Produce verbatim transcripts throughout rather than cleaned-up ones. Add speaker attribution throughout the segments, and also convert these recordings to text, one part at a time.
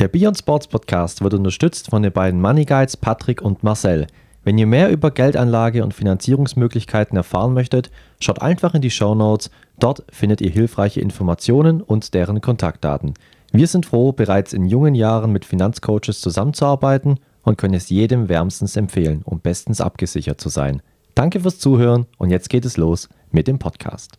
Speaker 1: Der Beyond Sports Podcast wird unterstützt von den beiden Money Guides Patrick und Marcel. Wenn ihr mehr über Geldanlage und Finanzierungsmöglichkeiten erfahren möchtet, schaut einfach in die Shownotes. Dort findet ihr hilfreiche Informationen und deren Kontaktdaten. Wir sind froh, bereits in jungen Jahren mit Finanzcoaches zusammenzuarbeiten und können es jedem wärmstens empfehlen, um bestens abgesichert zu sein. Danke fürs Zuhören und jetzt geht es los mit dem Podcast.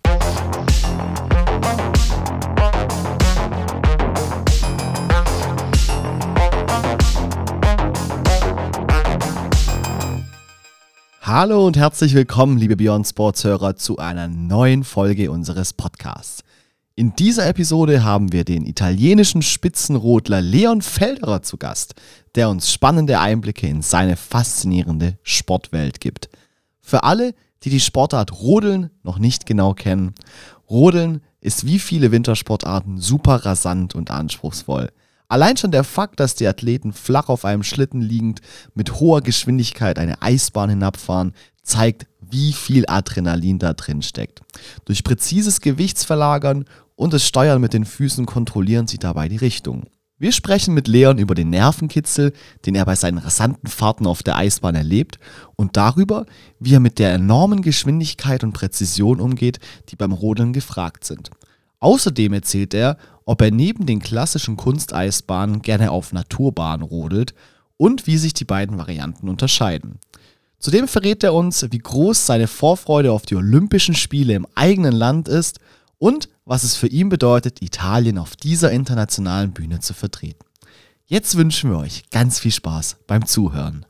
Speaker 2: Hallo und herzlich willkommen, liebe Beyond Sports Hörer, zu einer neuen Folge unseres Podcasts. In dieser Episode haben wir den italienischen Spitzenrodler Leon Felderer zu Gast, der uns spannende Einblicke in seine faszinierende Sportwelt gibt. Für alle, die die Sportart Rodeln noch nicht genau kennen, Rodeln ist wie viele Wintersportarten super rasant und anspruchsvoll. Allein schon der Fakt, dass die Athleten flach auf einem Schlitten liegend mit hoher Geschwindigkeit eine Eisbahn hinabfahren, zeigt, wie viel Adrenalin da drin steckt. Durch präzises Gewichtsverlagern und das Steuern mit den Füßen kontrollieren sie dabei die Richtung. Wir sprechen mit Leon über den Nervenkitzel, den er bei seinen rasanten Fahrten auf der Eisbahn erlebt, und darüber, wie er mit der enormen Geschwindigkeit und Präzision umgeht, die beim Rodeln gefragt sind. Außerdem erzählt er, ob er neben den klassischen Kunsteisbahnen gerne auf Naturbahnen rodelt und wie sich die beiden Varianten unterscheiden. Zudem verrät er uns, wie groß seine Vorfreude auf die Olympischen Spiele im eigenen Land ist und was es für ihn bedeutet, Italien auf dieser internationalen Bühne zu vertreten. Jetzt wünschen wir euch ganz viel Spaß beim Zuhören.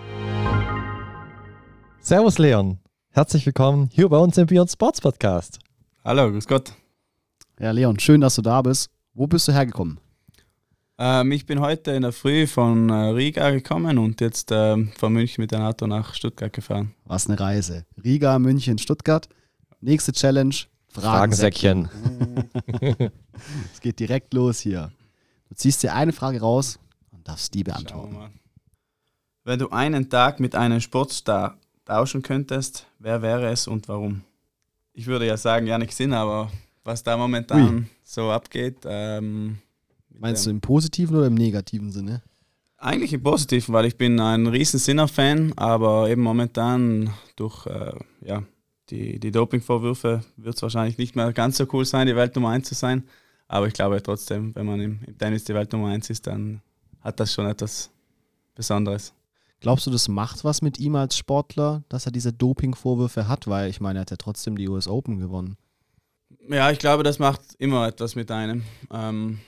Speaker 1: Servus Leon, herzlich willkommen hier bei uns im Beyond Sports Podcast.
Speaker 3: Hallo, grüß Gott.
Speaker 2: Ja, Leon, schön, dass du da bist. Wo bist du hergekommen?
Speaker 3: Ähm, ich bin heute in der Früh von äh, Riga gekommen und jetzt ähm, von München mit dem Auto nach Stuttgart gefahren.
Speaker 2: Was eine Reise. Riga, München, Stuttgart. Nächste Challenge, Fragensäckchen. Es geht direkt los hier. Du ziehst dir eine Frage raus und darfst die beantworten.
Speaker 3: Schauen wir mal. Wenn du einen Tag mit einem Sportstar tauschen könntest, wer wäre es und warum? Ich würde ja sagen Jannik Sinner, aber was da momentan Ui. so abgeht. Ähm,
Speaker 2: Meinst du im positiven oder im negativen Sinne?
Speaker 3: Eigentlich im positiven, weil ich bin ein riesen Sinner-Fan, aber eben momentan durch äh, ja, die, die Dopingvorwürfe wird es wahrscheinlich nicht mehr ganz so cool sein, die Weltnummer eins zu sein. Aber ich glaube trotzdem, wenn man im, im Tennis die Weltnummer eins ist, dann hat das schon etwas Besonderes.
Speaker 2: Glaubst du, das macht was mit ihm als Sportler, dass er diese Dopingvorwürfe hat? Weil ich meine, er hat ja trotzdem die U S Open gewonnen.
Speaker 3: Ja, ich glaube, das macht immer etwas mit einem. Ähm,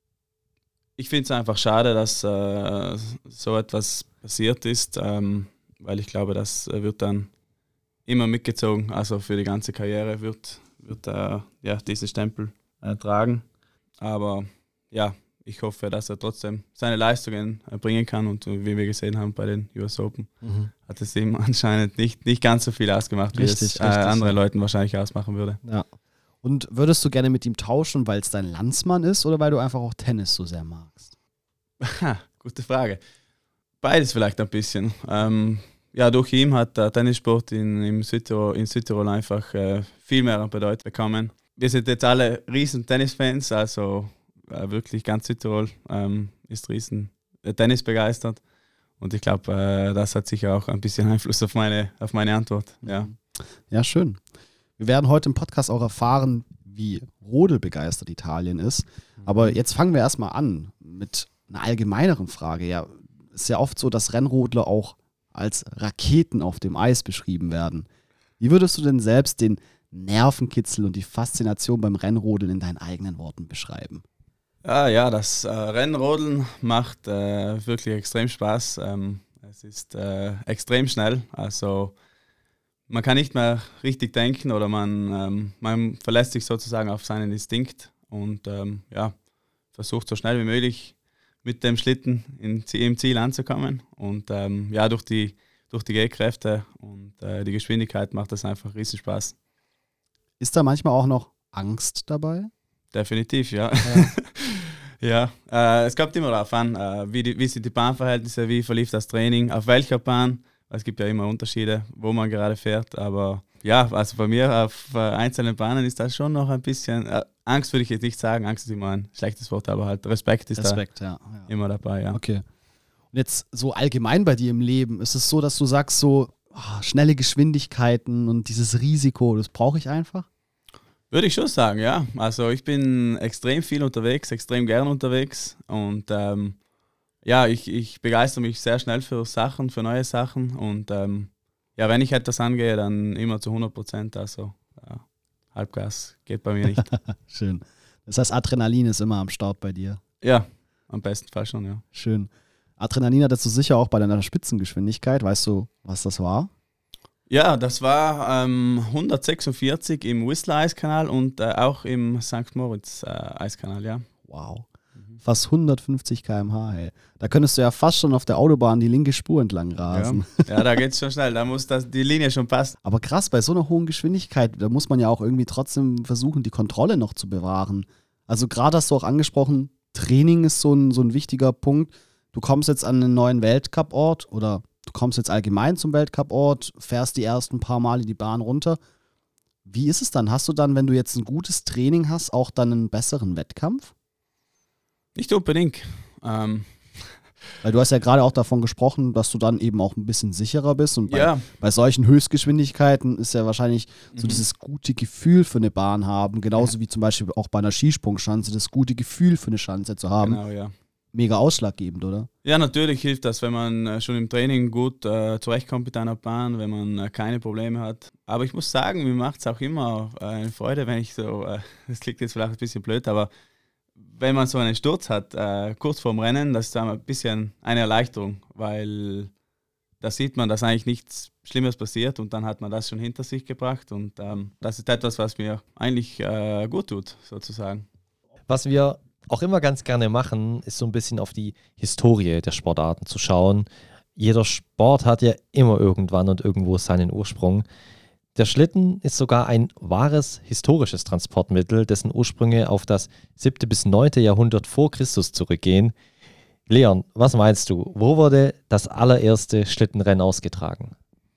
Speaker 3: ich finde es einfach schade, dass äh, so etwas passiert ist, ähm, weil ich glaube, das wird dann immer mitgezogen. Also für die ganze Karriere wird, wird er ja, diesen Stempel äh, tragen. Aber ja, ich hoffe, dass er trotzdem seine Leistungen erbringen kann. Und wie wir gesehen haben bei den U S Open, mhm. hat es ihm anscheinend nicht, nicht ganz so viel ausgemacht, wie richtig, es äh, richtig, andere ja. Leuten wahrscheinlich ausmachen würde.
Speaker 2: Ja. Und würdest du gerne mit ihm tauschen, weil es dein Landsmann ist oder weil du einfach auch Tennis so sehr magst?
Speaker 3: Ha, gute Frage. Beides vielleicht ein bisschen. Ähm, ja, durch ihn hat der Tennissport in, in, Südtirol, in Südtirol einfach äh, viel mehr an Bedeutung bekommen. Wir sind jetzt alle riesen Tennisfans, also äh, wirklich ganz Südtirol ähm, ist riesen äh, Tennis begeistert. Und ich glaube, äh, das hat sicher auch ein bisschen Einfluss auf meine, auf meine Antwort. Ja.
Speaker 2: Ja, schön. Wir werden heute im Podcast auch erfahren, wie rodelbegeistert Italien ist. Aber jetzt fangen wir erstmal an mit einer allgemeineren Frage. Ja, es ist ja oft so, dass Rennrodler auch als Raketen auf dem Eis beschrieben werden. Wie würdest du denn selbst den Nervenkitzel und die Faszination beim Rennrodeln in deinen eigenen Worten beschreiben?
Speaker 3: Ja, ja, das äh, Rennrodeln macht äh, wirklich extrem Spaß. Ähm, es ist äh, extrem schnell, also man kann nicht mehr richtig denken oder man, ähm, man verlässt sich sozusagen auf seinen Instinkt und ähm, ja, versucht so schnell wie möglich mit dem Schlitten in, im Ziel anzukommen. Und ähm, ja, durch die, durch die Gehkräfte und äh, die Geschwindigkeit macht das einfach riesen Spaß.
Speaker 2: Ist da manchmal auch noch Angst dabei?
Speaker 3: Definitiv, ja. Ja, ja äh, es kommt immer darauf an, äh, wie, die, wie sind die Bahnverhältnisse, wie verlief das Training, auf welcher Bahn. Es gibt ja immer Unterschiede, wo man gerade fährt, aber ja, also bei mir auf äh, einzelnen Bahnen ist das schon noch ein bisschen, äh, Angst würde ich jetzt nicht sagen, Angst ist immer ein schlechtes Wort, aber halt Respekt ist
Speaker 2: Respekt,
Speaker 3: da
Speaker 2: ja, ja.
Speaker 3: immer dabei, ja.
Speaker 2: Okay. Und jetzt so allgemein bei dir im Leben, ist es so, dass du sagst, so oh, schnelle Geschwindigkeiten und dieses Risiko, das brauche ich einfach?
Speaker 3: Würde ich schon sagen, ja. Also ich bin extrem viel unterwegs, extrem gern unterwegs und ähm, ja, ich, ich begeistere mich sehr schnell für Sachen, für neue Sachen und ähm, ja, wenn ich etwas angehe, dann immer zu hundert Prozent, also ja, Halbgas geht bei mir nicht.
Speaker 2: Schön. Das heißt, Adrenalin ist immer am Start bei dir.
Speaker 3: Ja, am besten Fall schon, ja.
Speaker 2: Schön. Adrenalin hattest du sicher auch bei deiner Spitzengeschwindigkeit. Weißt du, was das war?
Speaker 3: Ja, das war ähm, hundertsechsundvierzig im Whistler-Eiskanal und äh, auch im Sankt Moritz-Eiskanal, äh, ja.
Speaker 2: Wow. Fast hundertfünfzig Kilometer pro Stunde, ey. Da könntest du ja fast schon auf der Autobahn die linke Spur entlang rasen.
Speaker 3: Ja, ja, da geht es schon schnell, da muss das, die Linie schon passen.
Speaker 2: Aber krass, bei so einer hohen Geschwindigkeit, da muss man ja auch irgendwie trotzdem versuchen, die Kontrolle noch zu bewahren. Also gerade hast du auch angesprochen, Training ist so ein, so ein wichtiger Punkt. Du kommst jetzt an einen neuen Weltcup-Ort oder du kommst jetzt allgemein zum Weltcup-Ort, fährst die ersten paar Male die Bahn runter. Wie ist es dann? Hast du dann, wenn du jetzt ein gutes Training hast, auch dann einen besseren Wettkampf?
Speaker 3: Nicht unbedingt. Ähm.
Speaker 2: Weil du hast ja gerade auch davon gesprochen, dass du dann eben auch ein bisschen sicherer bist und bei,
Speaker 3: ja.
Speaker 2: bei solchen Höchstgeschwindigkeiten ist ja wahrscheinlich so
Speaker 3: mhm.
Speaker 2: dieses gute Gefühl für eine Bahn haben, genauso ja. wie zum Beispiel auch bei einer Skisprungschanze, das gute Gefühl für eine Schanze zu haben.
Speaker 3: Genau, ja.
Speaker 2: Mega ausschlaggebend, oder?
Speaker 3: Ja, natürlich hilft das, wenn man äh, schon im Training gut äh, zurechtkommt mit einer Bahn, wenn man äh, keine Probleme hat. Aber ich muss sagen, mir macht es auch immer äh, eine Freude, wenn ich so, äh, das klingt jetzt vielleicht ein bisschen blöd, aber wenn man so einen Sturz hat, äh, kurz vorm Rennen, das ist dann ein bisschen eine Erleichterung, weil da sieht man, dass eigentlich nichts Schlimmes passiert und dann hat man das schon hinter sich gebracht und ähm, das ist etwas, was mir eigentlich äh, gut tut, sozusagen.
Speaker 1: Was wir auch immer ganz gerne machen, ist so ein bisschen auf die Historie der Sportarten zu schauen. Jeder Sport hat ja immer irgendwann und irgendwo seinen Ursprung. Der Schlitten ist sogar ein wahres historisches Transportmittel, dessen Ursprünge auf das siebte bis neunte Jahrhundert vor Christus zurückgehen. Leon, was meinst du? Wo wurde das allererste Schlittenrennen ausgetragen?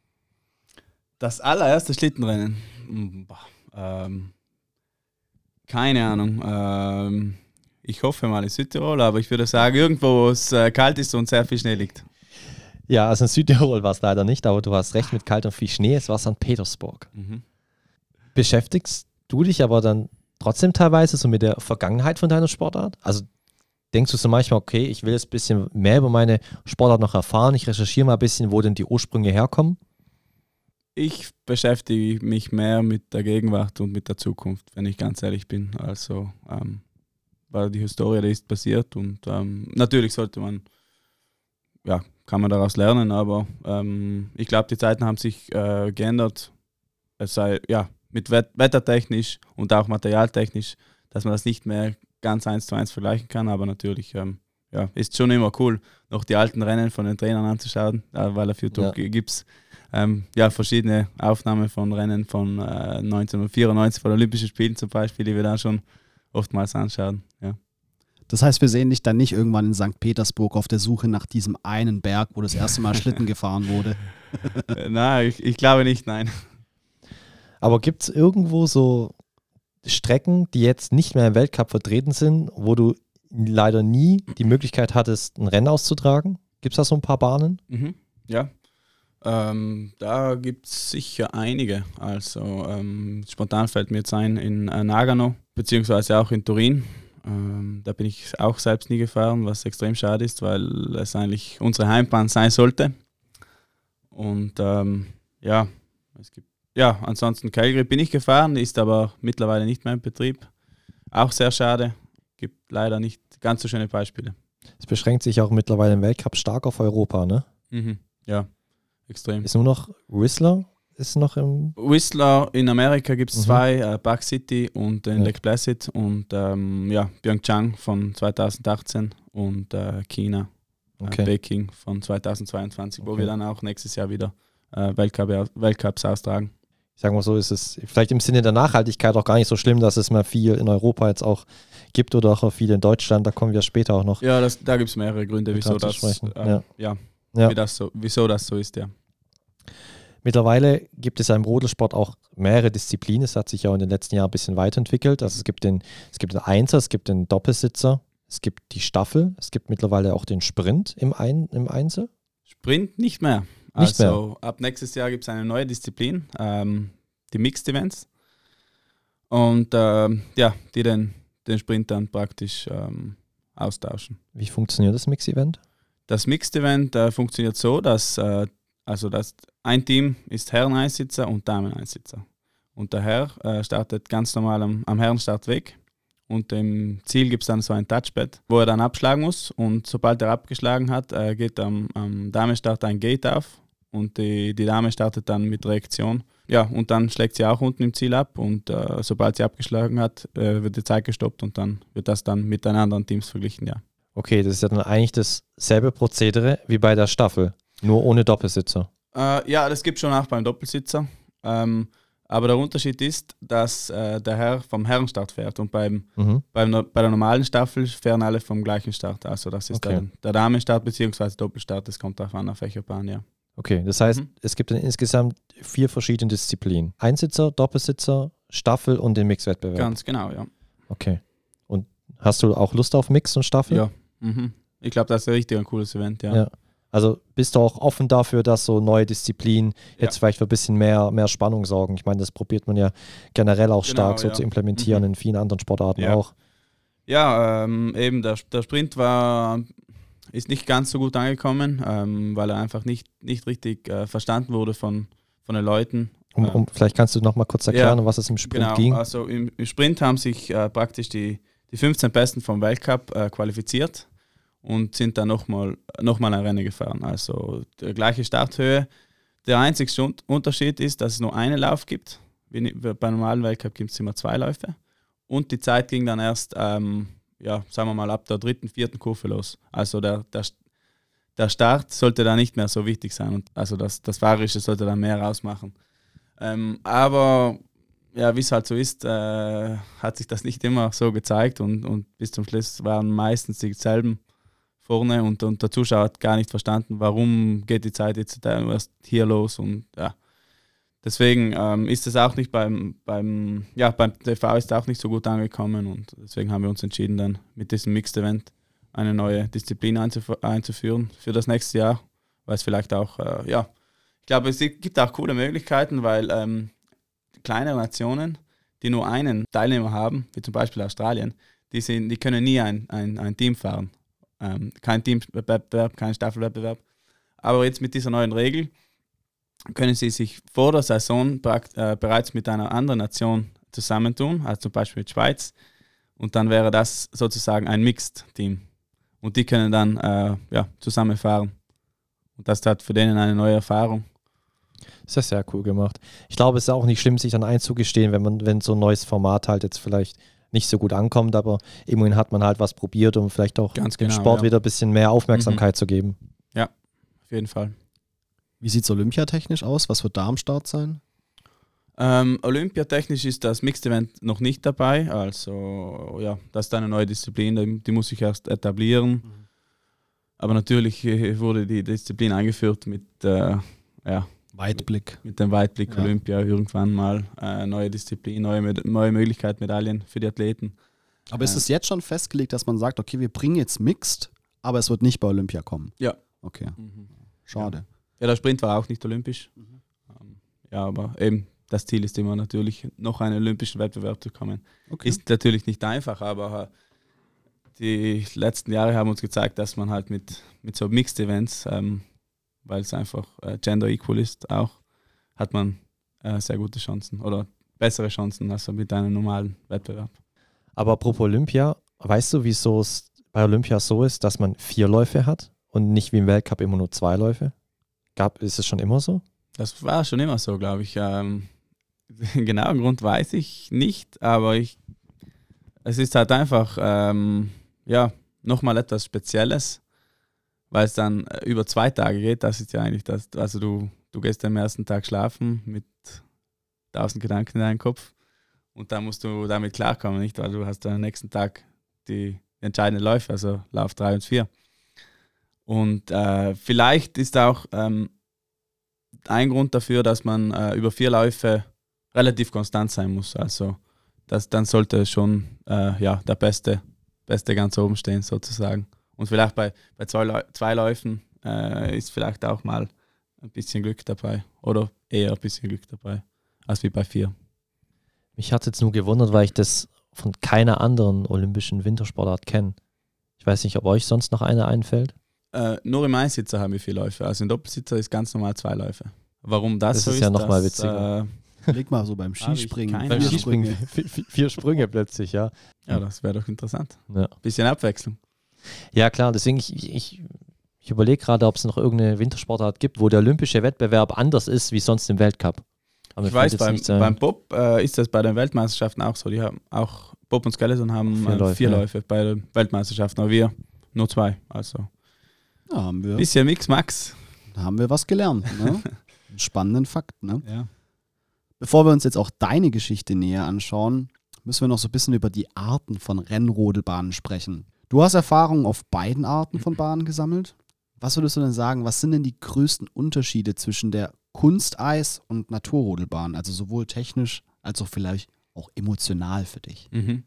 Speaker 3: Das allererste Schlittenrennen? Boah, ähm, keine Ahnung. Ähm, ich hoffe mal in Südtirol, aber ich würde sagen, irgendwo, wo es äh, kalt ist und sehr viel Schnee liegt.
Speaker 1: Ja, also in Südtirol war es leider nicht, aber du hast recht, mit kalt und viel Schnee, es war Sankt Petersburg.
Speaker 3: Mhm.
Speaker 1: Beschäftigst du dich aber dann trotzdem teilweise so mit der Vergangenheit von deiner Sportart? Also denkst du so manchmal, okay, ich will jetzt ein bisschen mehr über meine Sportart noch erfahren, ich recherchiere mal ein bisschen, wo denn die Ursprünge herkommen?
Speaker 3: Ich beschäftige mich mehr mit der Gegenwart und mit der Zukunft, wenn ich ganz ehrlich bin. Also, ähm, weil die Historie, die ist passiert und ähm, natürlich sollte man, ja, kann man daraus lernen, aber ähm, ich glaube, die Zeiten haben sich äh, geändert. Es sei, ja, mit wet- wettertechnisch und auch materialtechnisch, dass man das nicht mehr ganz eins zu eins vergleichen kann, aber natürlich ähm, ja, ist schon immer cool, noch die alten Rennen von den Trainern anzuschauen, äh, weil auf YouTube ja. gibt es ähm, ja, verschiedene Aufnahmen von Rennen von äh, neunzehnhundertvierundneunzig, von Olympischen Spielen zum Beispiel, die wir dann schon oftmals anschauen. Ja.
Speaker 2: Das heißt, wir sehen dich dann nicht irgendwann in Sankt Petersburg auf der Suche nach diesem einen Berg, wo das erste Mal Schlitten gefahren wurde.
Speaker 3: Nein, ich, ich glaube nicht, nein.
Speaker 1: Aber gibt es irgendwo so Strecken, die jetzt nicht mehr im Weltcup vertreten sind, wo du leider nie die Möglichkeit hattest, ein Rennen auszutragen? Gibt es da so ein paar Bahnen?
Speaker 3: Mhm, ja, ähm, da gibt es sicher einige. Also ähm, spontan fällt mir jetzt ein in äh, Nagano, beziehungsweise auch in Turin. Ähm, da bin ich auch selbst nie gefahren, was extrem schade ist, weil es eigentlich unsere Heimbahn sein sollte. Und ähm, ja, es gibt, ja, ansonsten Calgary bin ich gefahren, ist aber mittlerweile nicht mehr in Betrieb. Auch sehr schade, gibt leider nicht ganz so schöne Beispiele.
Speaker 1: Es beschränkt sich auch mittlerweile im Weltcup stark auf Europa, ne?
Speaker 3: Mhm, ja, extrem.
Speaker 1: Ist nur noch Whistler? Ist noch im
Speaker 3: Whistler in Amerika gibt es
Speaker 1: mhm.
Speaker 3: zwei, äh, Park City und in
Speaker 1: ja.
Speaker 3: Lake Placid und ähm, ja, Pyeongchang von zweitausendachtzehn und äh, China,
Speaker 1: okay.
Speaker 3: äh, Peking von zweitausendzweiundzwanzig,
Speaker 1: okay.
Speaker 3: wo wir dann auch nächstes Jahr wieder äh, Weltcup, Weltcups austragen.
Speaker 1: Ich sage mal so, ist es vielleicht im Sinne der Nachhaltigkeit auch gar nicht so schlimm, dass es mal viel in Europa jetzt auch gibt oder auch viel in Deutschland, da kommen wir später auch noch.
Speaker 3: Ja, das, da gibt es mehrere Gründe, wieso das, äh,
Speaker 1: ja.
Speaker 3: ja,
Speaker 1: Ja.
Speaker 3: Wie das so, wieso das so ist, ja.
Speaker 1: Mittlerweile gibt es ja im Rodelsport auch mehrere Disziplinen. Es hat sich ja in den letzten Jahren ein bisschen weiterentwickelt. Also es gibt den, es gibt den Einser, es gibt den Doppelsitzer, es gibt die Staffel, es gibt mittlerweile auch den Sprint im, Ein, im Einzel.
Speaker 3: Sprint nicht mehr.
Speaker 1: Nicht
Speaker 3: also
Speaker 1: mehr.
Speaker 3: Ab nächstes Jahr gibt es eine neue Disziplin, ähm, die Mixed Events. Und ähm, ja, die den, den Sprint dann praktisch ähm, austauschen.
Speaker 1: Wie funktioniert das Mix-Event?
Speaker 3: Das Mixed Event äh, funktioniert so, dass, äh, also dass ein Team ist Herren-Einsitzer und Damen-Einsitzer. Und der Herr äh, startet ganz normal am, am Herrenstart-Weg. Und im Ziel gibt es dann so ein Touchpad, wo er dann abschlagen muss. Und sobald er abgeschlagen hat, äh, geht am, am Damenstart ein Gate auf. Und die, die Dame startet dann mit Reaktion. Ja, und dann schlägt sie auch unten im Ziel ab. Und äh, sobald sie abgeschlagen hat, äh, wird die Zeit gestoppt. Und dann wird das dann mit den anderen Teams verglichen, ja.
Speaker 1: Okay, das ist ja dann eigentlich dasselbe Prozedere wie bei der Staffel, nur ohne Doppelsitzer.
Speaker 3: Äh, ja, das gibt es schon auch beim Doppelsitzer. Ähm, aber der Unterschied ist, dass äh, der Herr vom Herrenstart fährt und beim,
Speaker 1: Mhm.
Speaker 3: beim, bei der normalen Staffel fahren alle vom gleichen Start. Also das ist
Speaker 1: Okay.
Speaker 3: dann der Damenstart bzw. Doppelstart, das kommt darauf an, auf welcher Bahn, ja.
Speaker 1: Okay, das heißt,
Speaker 3: Mhm.
Speaker 1: es gibt dann insgesamt vier verschiedene Disziplinen. Einsitzer, Doppelsitzer, Staffel und den Mixwettbewerb.
Speaker 3: Ganz genau, ja.
Speaker 1: Okay. Und hast du auch Lust auf Mix und Staffel?
Speaker 3: Ja. Mhm. Ich glaube, das ist richtig ein cooles Event, ja.
Speaker 1: Ja. Also bist du auch offen dafür, dass so neue Disziplinen jetzt
Speaker 3: Ja.
Speaker 1: vielleicht für ein bisschen mehr, mehr Spannung sorgen? Ich meine, das probiert man ja generell auch
Speaker 3: Genau,
Speaker 1: stark so
Speaker 3: ja.
Speaker 1: zu implementieren
Speaker 3: Mhm.
Speaker 1: in vielen anderen Sportarten
Speaker 3: Ja.
Speaker 1: auch.
Speaker 3: Ja, ähm, eben der, der Sprint war, ist nicht ganz so gut angekommen, ähm, weil er einfach nicht, nicht richtig äh, verstanden wurde von, von den Leuten.
Speaker 1: Um,
Speaker 3: Ähm,
Speaker 1: um, vielleicht kannst du noch mal kurz erklären,
Speaker 3: Ja,
Speaker 1: um was es im Sprint
Speaker 3: Genau,
Speaker 1: ging.
Speaker 3: also im, im Sprint haben sich äh, praktisch die, die fünfzehn Besten vom Weltcup äh, qualifiziert und sind dann nochmal noch mal ein Rennen gefahren. Also die gleiche Starthöhe. Der einzige Un- Unterschied ist, dass es nur einen Lauf gibt. Wie, ni- beim normalen Weltcup gibt es immer zwei Läufe. Und die Zeit ging dann erst, ähm, ja, sagen wir mal, ab der dritten, vierten Kurve los. Also der, der, der Start sollte da nicht mehr so wichtig sein. Und also das, das Fahrerische sollte dann mehr rausmachen. Ähm, aber ja, wie es halt so ist, äh, hat sich das nicht immer so gezeigt und, und bis zum Schluss waren meistens dieselben vorne und, und der Zuschauer hat gar nicht verstanden, warum geht die Zeit jetzt erst hier los und ja. Deswegen ähm, ist es auch nicht beim, beim, ja, beim T V ist auch nicht so gut angekommen und deswegen haben wir uns entschieden, dann mit diesem Mixed Event eine neue Disziplin einzuf- einzuführen für das nächste Jahr, weil es vielleicht auch, äh, ja, ich glaube, es gibt auch coole Möglichkeiten, weil ähm, kleinere Nationen, die nur einen Teilnehmer haben, wie zum Beispiel Australien, die, sind, die können nie ein, ein, ein Team fahren. Ähm, kein Teamwettbewerb, kein Staffelwettbewerb. Aber jetzt mit dieser neuen Regel können sie sich vor der Saison prakt- äh, bereits mit einer anderen Nation zusammentun, also zum Beispiel mit Schweiz. Und dann wäre das sozusagen ein Mixed-Team. Und die können dann äh, ja, zusammenfahren. Und das hat für denen eine neue Erfahrung.
Speaker 1: Das ist ja sehr cool gemacht. Ich glaube, es ist auch nicht schlimm, sich dann einzugestehen, wenn man, wenn so ein neues Format halt jetzt vielleicht nicht so gut ankommt, aber immerhin hat man halt was probiert, um vielleicht auch
Speaker 3: Ganz
Speaker 1: dem
Speaker 3: genau,
Speaker 1: Sport
Speaker 3: ja.
Speaker 1: wieder ein bisschen mehr Aufmerksamkeit
Speaker 3: Mhm.
Speaker 1: zu geben.
Speaker 3: Auf jeden Fall.
Speaker 2: Wie sieht es olympiatechnisch aus? Was wird da am Start sein?
Speaker 3: Ähm, olympiatechnisch ist das Mixed-Event noch nicht dabei. Also ja, das ist eine neue Disziplin, die, die muss sich erst etablieren. Aber natürlich äh, wurde die Disziplin eingeführt mit, äh, ja,
Speaker 2: Weitblick.
Speaker 3: mit dem Weitblick
Speaker 2: Ja.
Speaker 3: Olympia irgendwann mal. Äh, neue Disziplin, neue, Med- neue Möglichkeit, Medaillen für die Athleten.
Speaker 2: Aber ist
Speaker 3: Ja.
Speaker 2: es jetzt schon festgelegt, dass man sagt, okay, wir bringen jetzt Mixed, aber es wird nicht bei Olympia kommen?
Speaker 3: Ja.
Speaker 2: Okay, schade.
Speaker 3: Ja, der Sprint war auch nicht olympisch. Ähm, ja, aber eben das Ziel ist immer natürlich, noch einen olympischen Wettbewerb zu kommen.
Speaker 2: Okay.
Speaker 3: Ist natürlich nicht einfach, aber die letzten Jahre haben uns gezeigt, dass man halt mit, mit so Mixed Events, ähm, weil es einfach äh, gender equal ist, auch, hat man äh, sehr gute Chancen oder bessere Chancen als mit einem normalen Wettbewerb.
Speaker 1: Aber apropos Olympia, weißt du, wieso es bei Olympia so ist, dass man vier Läufe hat und nicht wie im Weltcup immer nur zwei Läufe? Gab, ist es schon immer so?
Speaker 3: Das war schon immer so, glaube ich. Ähm, den genauen Grund weiß ich nicht, aber ich, es ist halt einfach ähm, ja, nochmal etwas Spezielles, weil es dann äh, über zwei Tage geht. Das ist ja eigentlich das, also du, du gehst am ersten Tag schlafen mit tausend Gedanken in deinem Kopf und dann musst du damit klarkommen, nicht? Weil du hast am nächsten Tag die entscheidenden Läufe, also Lauf drei und vier. Und äh, vielleicht ist auch ähm, ein Grund dafür, dass man äh, über vier Läufe relativ konstant sein muss. Also das, dann sollte schon äh, ja, der Beste, Beste ganz oben stehen sozusagen. Und vielleicht bei, bei zwei, zwei Läufen äh, ist vielleicht auch mal ein bisschen Glück dabei oder eher ein bisschen Glück dabei als wie bei vier.
Speaker 1: Mich hat es jetzt nur gewundert, weil ich das von keiner anderen olympischen Wintersportart kenne. Ich weiß nicht, ob euch sonst noch eine einfällt.
Speaker 3: Äh, nur im Einsitzer haben wir vier Läufe. Also im Doppelsitzer ist ganz normal zwei Läufe. Warum das,
Speaker 1: Das
Speaker 3: so
Speaker 1: ist
Speaker 3: ist,
Speaker 1: ja noch mal
Speaker 3: das,
Speaker 1: witziger.
Speaker 3: Äh,
Speaker 2: Leg mal so beim Skispringen.
Speaker 3: keine
Speaker 1: Beim
Speaker 3: Ahnung.
Speaker 1: Skispringen vier, vier, vier Sprünge plötzlich, ja.
Speaker 3: ja, das wäre doch interessant.
Speaker 1: Ja,
Speaker 3: Bisschen Abwechslung.
Speaker 1: ja klar, deswegen ich, ich, ich überlege gerade, ob es noch irgendeine Wintersportart gibt, wo der olympische Wettbewerb anders ist wie sonst im Weltcup. Aber
Speaker 3: Ich
Speaker 1: mir fällt
Speaker 3: weiß,
Speaker 1: jetzt
Speaker 3: beim,
Speaker 1: nichts ein.
Speaker 3: beim Bob äh, ist das bei den Weltmeisterschaften auch so. Die haben auch Bob und Skeleton haben
Speaker 1: Vier
Speaker 3: äh,
Speaker 1: Läufe,
Speaker 3: vier
Speaker 1: ja.
Speaker 3: Läufe bei den Weltmeisterschaften, aber wir nur zwei. Also
Speaker 2: Ja, haben wir,
Speaker 3: bisschen Mix Max.
Speaker 2: haben wir was gelernt. Ne? Einen spannenden Fakt. Ne?
Speaker 3: Ja.
Speaker 2: Bevor wir uns jetzt auch deine Geschichte näher anschauen, müssen wir noch so ein bisschen über die Arten von Rennrodelbahnen sprechen. Du hast Erfahrung auf beiden Arten von Bahnen gesammelt. Was würdest du denn sagen, was sind denn die größten Unterschiede zwischen der Kunsteis- und Naturrodelbahn? Also sowohl technisch als auch vielleicht auch emotional für dich.
Speaker 3: Mhm.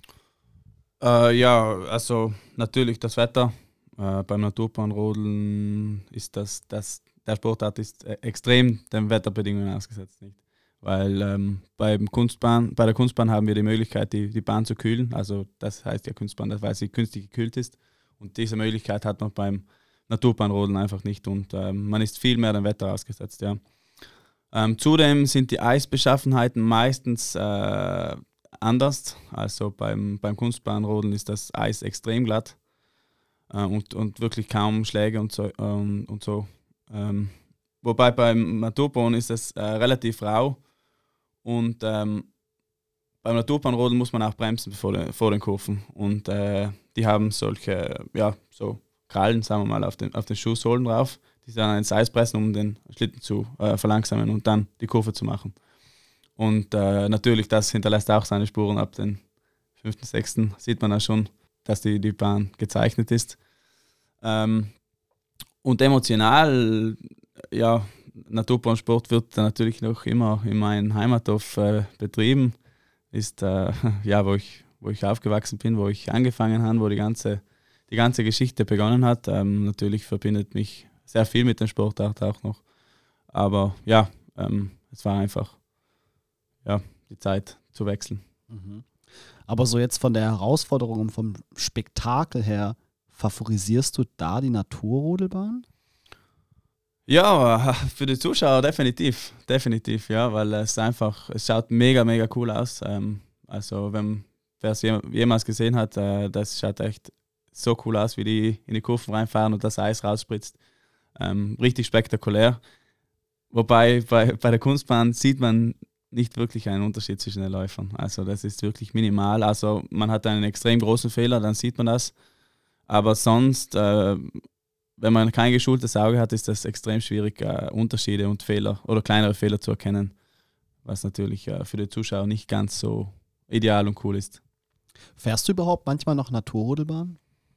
Speaker 3: Äh, ja, also natürlich das Wetter. Äh, beim Naturbahnrodeln ist das, das, der Sportart ist äh, extrem den Wetterbedingungen ausgesetzt, nicht? Weil ähm, beim Kunstbahn, bei der Kunstbahn haben wir die Möglichkeit, die, die Bahn zu kühlen. Also das heißt ja Kunstbahn, das weil sie künstlich gekühlt ist. Und diese Möglichkeit hat man beim Naturbahnrodeln einfach nicht. Und ähm, man ist viel mehr dem Wetter ausgesetzt, ja. Ähm, zudem sind die Eisbeschaffenheiten meistens äh, anders. Also beim, beim Kunstbahnrodeln ist das Eis extrem glatt äh, und, und wirklich kaum Schläge und so. Ähm, und so. Ähm, wobei beim Naturbahn ist es äh, relativ rau und ähm, beim Naturbahnrodeln muss man auch bremsen vor den, vor den Kurven. Und äh, die haben solche, ja, so Krallen, sagen wir mal, auf den, auf den Schuhsohlen drauf, die dann ins Eis pressen, um den Schlitten zu äh, verlangsamen und dann die Kurve zu machen. Und äh, natürlich, das hinterlässt auch seine Spuren. Ab den fünften, sechsten sieht man dann schon, dass die, die Bahn gezeichnet ist. Ähm, und emotional, ja, Naturbahnsport wird natürlich noch immer in meinem Heimatdorf äh, betrieben. Ist, äh, ja, wo ich, wo ich aufgewachsen bin, wo ich angefangen habe, wo die ganze, die ganze Geschichte begonnen hat. Ähm, natürlich verbindet mich sehr viel mit dem Sportart auch noch. Aber ja, ähm, es war einfach ja, die Zeit zu wechseln.
Speaker 2: Mhm. Aber so jetzt von der Herausforderung und vom Spektakel her, favorisierst du da die Naturrodelbahn?
Speaker 3: Ja, für die Zuschauer definitiv, definitiv, ja, weil es einfach, es schaut mega, mega cool aus. Ähm, also wenn wer es jemals gesehen hat, äh, das schaut echt so cool aus, wie die in die Kurven reinfahren und das Eis rausspritzt. Ähm, richtig spektakulär. Wobei bei, bei der Kunstbahn sieht man nicht wirklich einen Unterschied zwischen den Läufern. Also das ist wirklich minimal. Also man hat einen extrem großen Fehler, dann sieht man das. Aber sonst, äh, wenn man kein geschultes Auge hat, ist das extrem schwierig, äh, Unterschiede und Fehler oder kleinere Fehler zu erkennen, was natürlich äh, für die Zuschauer nicht ganz so ideal und cool ist.
Speaker 2: Fährst du überhaupt manchmal noch Naturrodelbahn?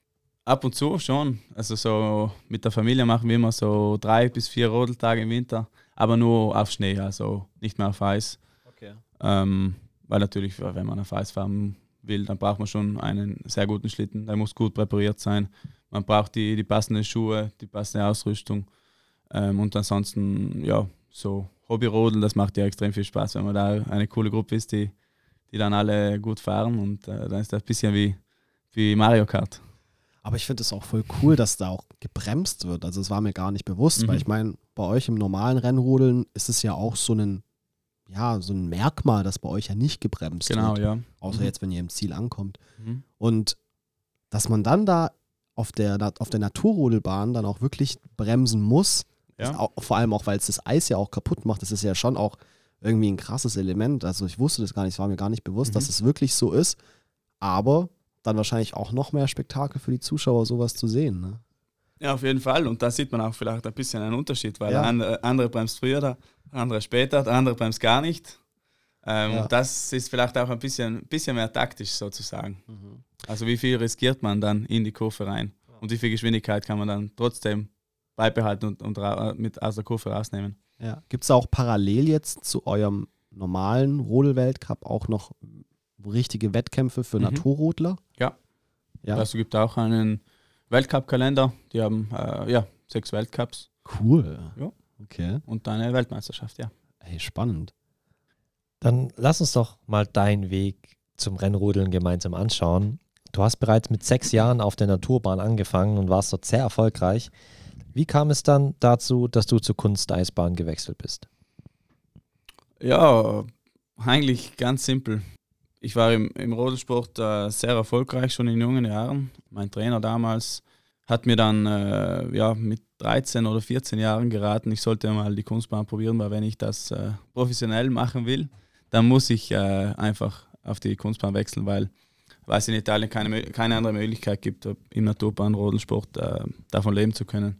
Speaker 3: Ab und zu schon. Also so mit der Familie machen wir immer so drei bis vier Rodeltage im Winter, aber nur auf Schnee, also nicht mehr auf Eis.
Speaker 1: Okay.
Speaker 3: Ähm, weil natürlich, wenn man auf Eis fahren will, dann braucht man schon einen sehr guten Schlitten. Der muss gut präpariert sein. Man braucht die, die passenden Schuhe, die passende Ausrüstung. Ähm, und ansonsten, ja, so Hobbyrodeln, das macht ja extrem viel Spaß, wenn man da eine coole Gruppe ist, die, die dann alle gut fahren. Und äh, dann ist das ein bisschen wie, wie Mario Kart.
Speaker 2: Aber ich finde es auch voll cool, dass da auch gebremst wird. Also es war mir gar nicht bewusst,
Speaker 3: Mhm.
Speaker 2: weil ich meine, bei euch im normalen Rennrodeln ist es ja auch so ein, ja, so ein Merkmal, dass bei euch ja nicht gebremst
Speaker 3: Genau,
Speaker 2: wird.
Speaker 3: ja.
Speaker 2: Außer
Speaker 3: Mhm.
Speaker 2: jetzt, wenn ihr im Ziel ankommt.
Speaker 3: Mhm.
Speaker 2: Und dass man dann da auf der, auf der Naturrodelbahn dann auch wirklich bremsen muss,
Speaker 3: Ja.
Speaker 2: ist auch, vor allem auch, weil es das Eis ja auch kaputt macht, das ist ja schon auch irgendwie ein krasses Element. Also ich wusste das gar nicht, es war mir gar nicht bewusst,
Speaker 3: Mhm.
Speaker 2: dass es wirklich so ist. Aber dann wahrscheinlich auch noch mehr Spektakel für die Zuschauer, sowas zu sehen. Ne?
Speaker 3: Ja, auf jeden Fall. Und da sieht man auch vielleicht ein bisschen einen Unterschied, weil
Speaker 2: Ja.
Speaker 3: der andere, andere bremst früher, der andere später, der andere bremst gar nicht. Ähm,
Speaker 2: Ja.
Speaker 3: und das ist vielleicht auch ein bisschen, bisschen mehr taktisch sozusagen. Also wie viel riskiert man dann in die Kurve rein und wie viel Geschwindigkeit kann man dann trotzdem beibehalten und, und ra- mit aus der Kurve rausnehmen.
Speaker 2: Ja. Gibt es auch parallel jetzt zu eurem normalen Rodel-Weltcup auch noch richtige Wettkämpfe für
Speaker 3: Mhm.
Speaker 2: Naturrodler?
Speaker 3: Ja.
Speaker 2: Ja.
Speaker 3: Also gibt auch einen Weltcup-Kalender. Die haben äh, ja, sechs Weltcups
Speaker 2: Cool.
Speaker 3: Ja.
Speaker 2: Okay.
Speaker 3: und eine Weltmeisterschaft, ja.
Speaker 2: Hey, spannend.
Speaker 1: Dann lass uns doch mal deinen Weg zum Rennrodeln gemeinsam anschauen. Du hast bereits mit sechs Jahren auf der Naturbahn angefangen und warst dort sehr erfolgreich. Wie kam es dann dazu, dass du zur Kunsteisbahn gewechselt bist?
Speaker 3: Ja, eigentlich ganz simpel. Ich war im, im Rodelsport äh, sehr erfolgreich, schon in jungen Jahren. Mein Trainer damals hat mir dann äh, ja, mit dreizehn oder vierzehn Jahren geraten, ich sollte mal die Kunstbahn probieren, weil wenn ich das äh, professionell machen will, dann muss ich äh, einfach auf die Kunstbahn wechseln, weil weil es in Italien keine, keine andere Möglichkeit gibt, im Naturbahnrodelsport äh, davon leben zu können.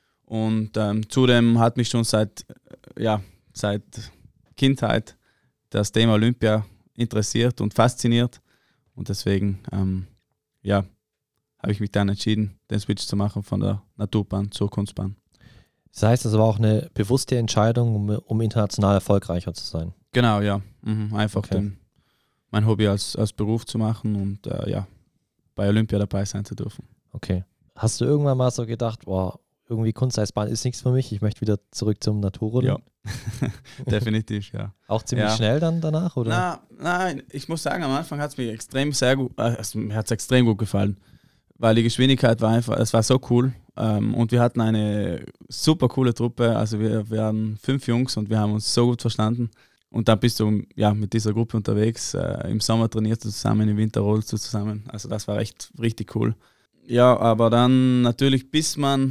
Speaker 3: Und ähm, zudem hat mich schon seit, äh, ja, seit Kindheit das Thema Olympia interessiert und fasziniert. Und deswegen ähm, ja, habe ich mich dann entschieden, den Switch zu machen von der Naturbahn zur Kunstbahn.
Speaker 1: Das heißt, es war auch eine bewusste Entscheidung, um, um international erfolgreicher zu sein.
Speaker 3: Genau, ja. Mhm, einfach
Speaker 1: Okay.
Speaker 3: den, mein Hobby als, als Beruf zu machen und äh, ja, bei Olympia dabei sein zu dürfen.
Speaker 1: Okay. Hast du irgendwann mal so gedacht, boah, irgendwie Kunsteisbahn ist nichts für mich, ich möchte wieder zurück zum Naturrodeln?
Speaker 3: Ja, definitiv, ja.
Speaker 1: Auch ziemlich
Speaker 3: Ja.
Speaker 1: schnell dann danach, oder?
Speaker 3: Na, nein, ich muss sagen, am Anfang hat es mir extrem sehr gut, äh, es, mir hat's extrem gut gefallen, weil die Geschwindigkeit war einfach, es war so cool ähm, und wir hatten eine super coole Truppe, also wir, wir waren fünf Jungs und wir haben uns so gut verstanden und dann bist du ja mit dieser Gruppe unterwegs, äh, im Sommer trainierst du zusammen, im Winter rollst du zusammen, also das war echt richtig cool. Ja, aber dann natürlich bis man,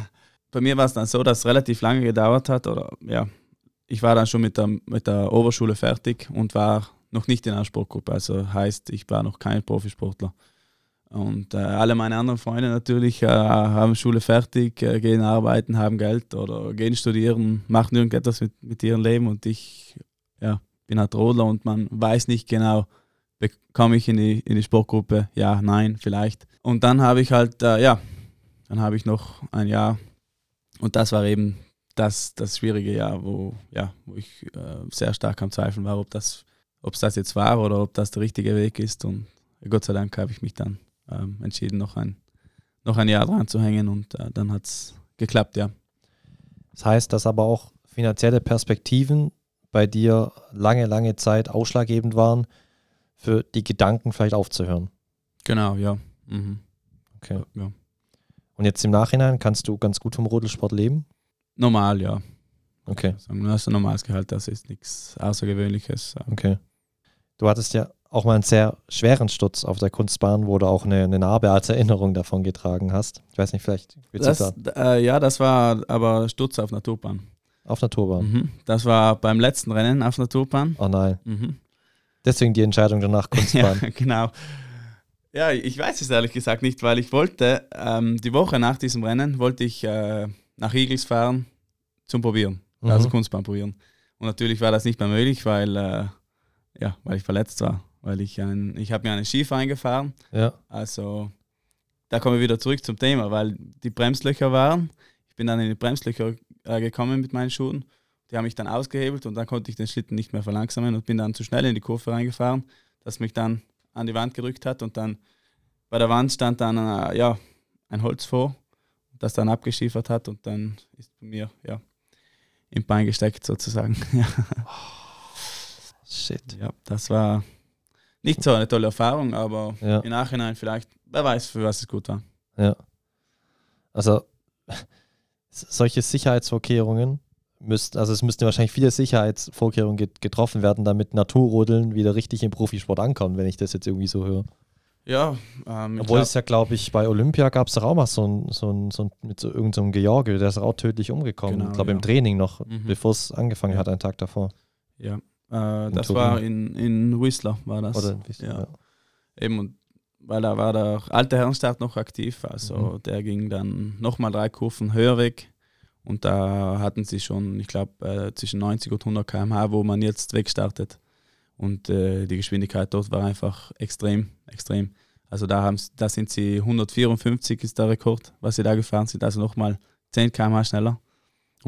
Speaker 3: bei mir war es dann so, dass es relativ lange gedauert hat oder ja, ich war dann schon mit der, mit der Oberschule fertig und war noch nicht in einer Sportgruppe. Also heißt, ich war noch kein Profisportler. Und äh, alle meine anderen Freunde natürlich äh, haben Schule fertig, äh, gehen arbeiten, haben Geld oder gehen studieren, machen irgendetwas mit, mit ihrem Leben. Und ich ja, bin halt Rodler und man weiß nicht genau, komme ich in die, in die Sportgruppe? Ja, nein, vielleicht. Und dann habe ich halt, äh, ja, dann habe ich noch ein Jahr und das war eben das, das schwierige Jahr, wo, ja, wo ich äh, sehr stark am Zweifeln war, ob das, ob es das jetzt war oder ob das der richtige Weg ist. Und Gott sei Dank habe ich mich dann ähm, entschieden, noch ein, noch ein Jahr dran zu hängen und äh, dann hat es geklappt, ja.
Speaker 1: Das heißt, dass aber auch finanzielle Perspektiven bei dir lange, lange Zeit ausschlaggebend waren, für die Gedanken vielleicht aufzuhören.
Speaker 3: Genau, ja. Mhm.
Speaker 1: Okay.
Speaker 3: Ja.
Speaker 1: Und jetzt im Nachhinein kannst du ganz gut vom Rodelsport leben?
Speaker 3: Normal, ja.
Speaker 1: Okay.
Speaker 3: Sagen wir, das ist ein normales Gehalt, das ist nichts Außergewöhnliches.
Speaker 1: Okay. Du hattest ja auch mal einen sehr schweren Sturz auf der Kunstbahn, wo du auch eine, eine Narbe als Erinnerung davon getragen hast. Ich weiß nicht, vielleicht willst du
Speaker 3: Das,
Speaker 1: da
Speaker 3: äh, ja, das war aber Sturz auf Naturbahn.
Speaker 1: auf Naturbahn.
Speaker 3: Mhm. Das war beim letzten Rennen auf Naturbahn.
Speaker 1: Oh nein.
Speaker 3: Mhm.
Speaker 1: Deswegen die Entscheidung danach Kunstbahn.
Speaker 3: Ja, genau. Ja, ich weiß es ehrlich gesagt nicht, weil ich wollte, ähm, die Woche nach diesem Rennen wollte ich äh, nach Igels fahren zum Probieren,
Speaker 1: Mhm.
Speaker 3: also Kunstbahn probieren. Und natürlich war das nicht mehr möglich, weil, äh, ja, weil ich verletzt war. Weil ich ein, ich habe mir einen Skifer eingefahren.
Speaker 1: Ja.
Speaker 3: Also da kommen wir wieder zurück zum Thema, weil die Bremslöcher waren. Ich bin dann in die Bremslöcher äh, gekommen mit meinen Schuhen. Die haben mich dann ausgehebelt und dann konnte ich den Schlitten nicht mehr verlangsamen und bin dann zu schnell in die Kurve reingefahren, dass mich dann an die Wand gedrückt hat und dann bei der Wand stand dann äh, ja, ein Holz vor, das dann abgeschiefert hat und dann ist bei mir ja, im Bein gesteckt sozusagen. Ja.
Speaker 1: Shit.
Speaker 3: Ja, das war nicht so eine tolle Erfahrung, aber
Speaker 1: Ja.
Speaker 3: im Nachhinein vielleicht, wer weiß, für was es gut war.
Speaker 1: Ja. Also solche Sicherheitsvorkehrungen müssten, also es müssten wahrscheinlich viele Sicherheitsvorkehrungen get- getroffen werden, damit Naturrodeln wieder richtig im Profisport ankommt, wenn ich das jetzt irgendwie so höre.
Speaker 3: Ja, ähm, ich
Speaker 1: Obwohl
Speaker 3: glaub,
Speaker 1: es ja, glaube ich, bei Olympia gab es doch auch mal so ein, so ein, so ein mit so irgendeinem so einem George, der ist auch tödlich umgekommen.
Speaker 3: Genau,
Speaker 1: ich glaube
Speaker 3: ja.
Speaker 1: im Training noch,
Speaker 3: Mhm.
Speaker 1: bevor es angefangen
Speaker 3: Ja.
Speaker 1: hat, einen Tag davor.
Speaker 3: ja, äh, das
Speaker 1: Turin.
Speaker 3: war in, in Whistler, war das.
Speaker 1: Oder wie
Speaker 3: ja.
Speaker 1: ja.
Speaker 3: Eben, und weil da war der alte Herrenstart noch aktiv, also
Speaker 1: Mhm.
Speaker 3: der ging dann nochmal drei Kurven höher weg und da hatten sie schon, ich glaube, äh, zwischen neunzig und hundert Kilometer pro Stunde, wo man jetzt wegstartet und äh, die Geschwindigkeit dort war einfach extrem, extrem. Also da, haben, da sind sie hundertvierundfünfzig ist der Rekord, was sie da gefahren sind, also nochmal zehn Kilometer pro Stunde schneller und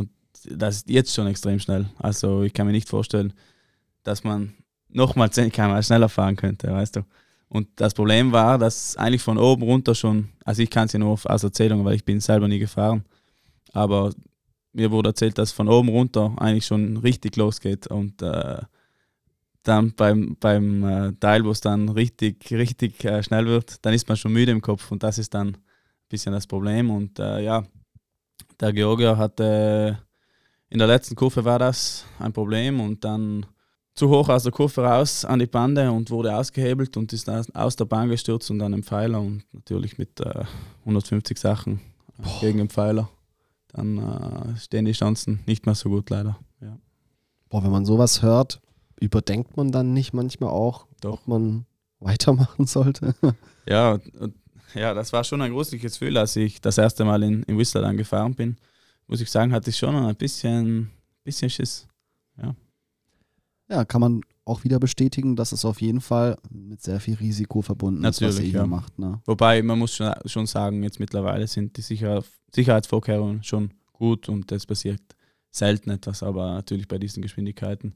Speaker 3: ist, das ist jetzt schon extrem schnell. Also ich kann mir nicht vorstellen, dass man nochmal zehn Kilometer pro Stunde schneller fahren könnte, weißt du. Und das Problem war, dass eigentlich von oben runter schon, also ich kann es ja nur aus Erzählungen, weil ich bin selber nie gefahren, aber mir wurde erzählt, dass von oben runter eigentlich schon richtig losgeht und äh, dann beim, beim äh, Teil, wo es dann richtig, richtig äh, schnell wird, dann ist man schon müde im Kopf und das ist dann ein bisschen das Problem. Und äh, ja, der Georgier hatte, in der letzten Kurve war das ein Problem und dann zu hoch aus der Kurve raus an die Bande und wurde ausgehebelt und ist aus der Bahn gestürzt und dann im Pfeiler und natürlich mit äh, hundertfünfzig Sachen äh, gegen den Pfeiler. Dann äh, stehen die Chancen nicht mehr so gut leider. Ja.
Speaker 2: Boah, wenn man sowas hört, überdenkt man dann nicht manchmal auch,
Speaker 3: Doch.
Speaker 2: ob man weitermachen sollte?
Speaker 3: Ja, und, ja, das war schon ein gruseliges Gefühl, als ich das erste Mal in, in Whistler dann gefahren bin. Muss ich sagen, hatte ich schon ein bisschen, bisschen Schiss. Ja.
Speaker 2: Ja, kann man auch wieder bestätigen, dass es auf jeden Fall mit sehr viel Risiko verbunden ist, was ihr hier
Speaker 3: ja.
Speaker 2: macht. Ne?
Speaker 3: Wobei, man muss schon, schon sagen, jetzt mittlerweile sind die Sicher- Sicherheitsvorkehrungen schon gut und es passiert selten etwas, aber natürlich bei diesen Geschwindigkeiten.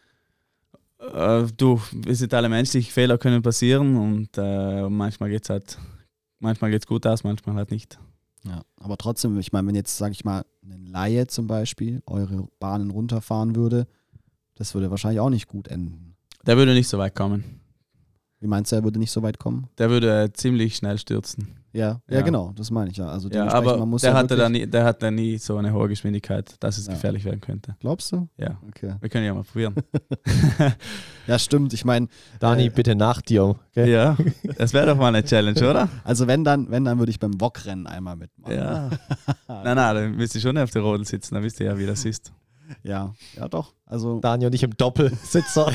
Speaker 3: Äh, du, wir sind alle menschlich, Fehler können passieren und äh, manchmal geht es halt, manchmal geht's gut aus, manchmal halt nicht.
Speaker 2: Ja, aber trotzdem, ich meine, wenn jetzt, sage ich mal, ein Laie zum Beispiel eure Bahnen runterfahren würde, das würde wahrscheinlich auch nicht gut enden.
Speaker 3: Der würde nicht so weit kommen.
Speaker 2: Wie meinst du, er würde nicht so weit kommen?
Speaker 3: Der würde äh, ziemlich schnell stürzen.
Speaker 2: Ja, ja,
Speaker 3: Ja.
Speaker 2: genau, das meine ich ja. Also
Speaker 3: Ja,
Speaker 2: dementsprechend,
Speaker 3: aber
Speaker 2: man muss
Speaker 3: der,
Speaker 2: ja
Speaker 3: hatte da
Speaker 2: wirklich-
Speaker 3: nie, der hat da nie so eine hohe Geschwindigkeit, dass es
Speaker 2: Ja.
Speaker 3: gefährlich werden könnte.
Speaker 2: Glaubst du?
Speaker 3: Ja,
Speaker 2: Okay.
Speaker 3: wir können ja mal probieren.
Speaker 2: Ja, stimmt. Ich meine,
Speaker 1: Dani,
Speaker 2: Äh,
Speaker 1: bitte nach dir. Gell?
Speaker 3: Ja, das wäre doch mal eine Challenge, oder?
Speaker 2: also wenn dann, wenn dann würde ich beim Wok-Rennen einmal mitmachen.
Speaker 3: Ja. Nein, nein, dann müsst ihr schon auf der Rodel sitzen, dann wisst ihr ja, wie das ist.
Speaker 2: Ja, ja doch. Also
Speaker 1: Dani und ich im Doppelsitzer.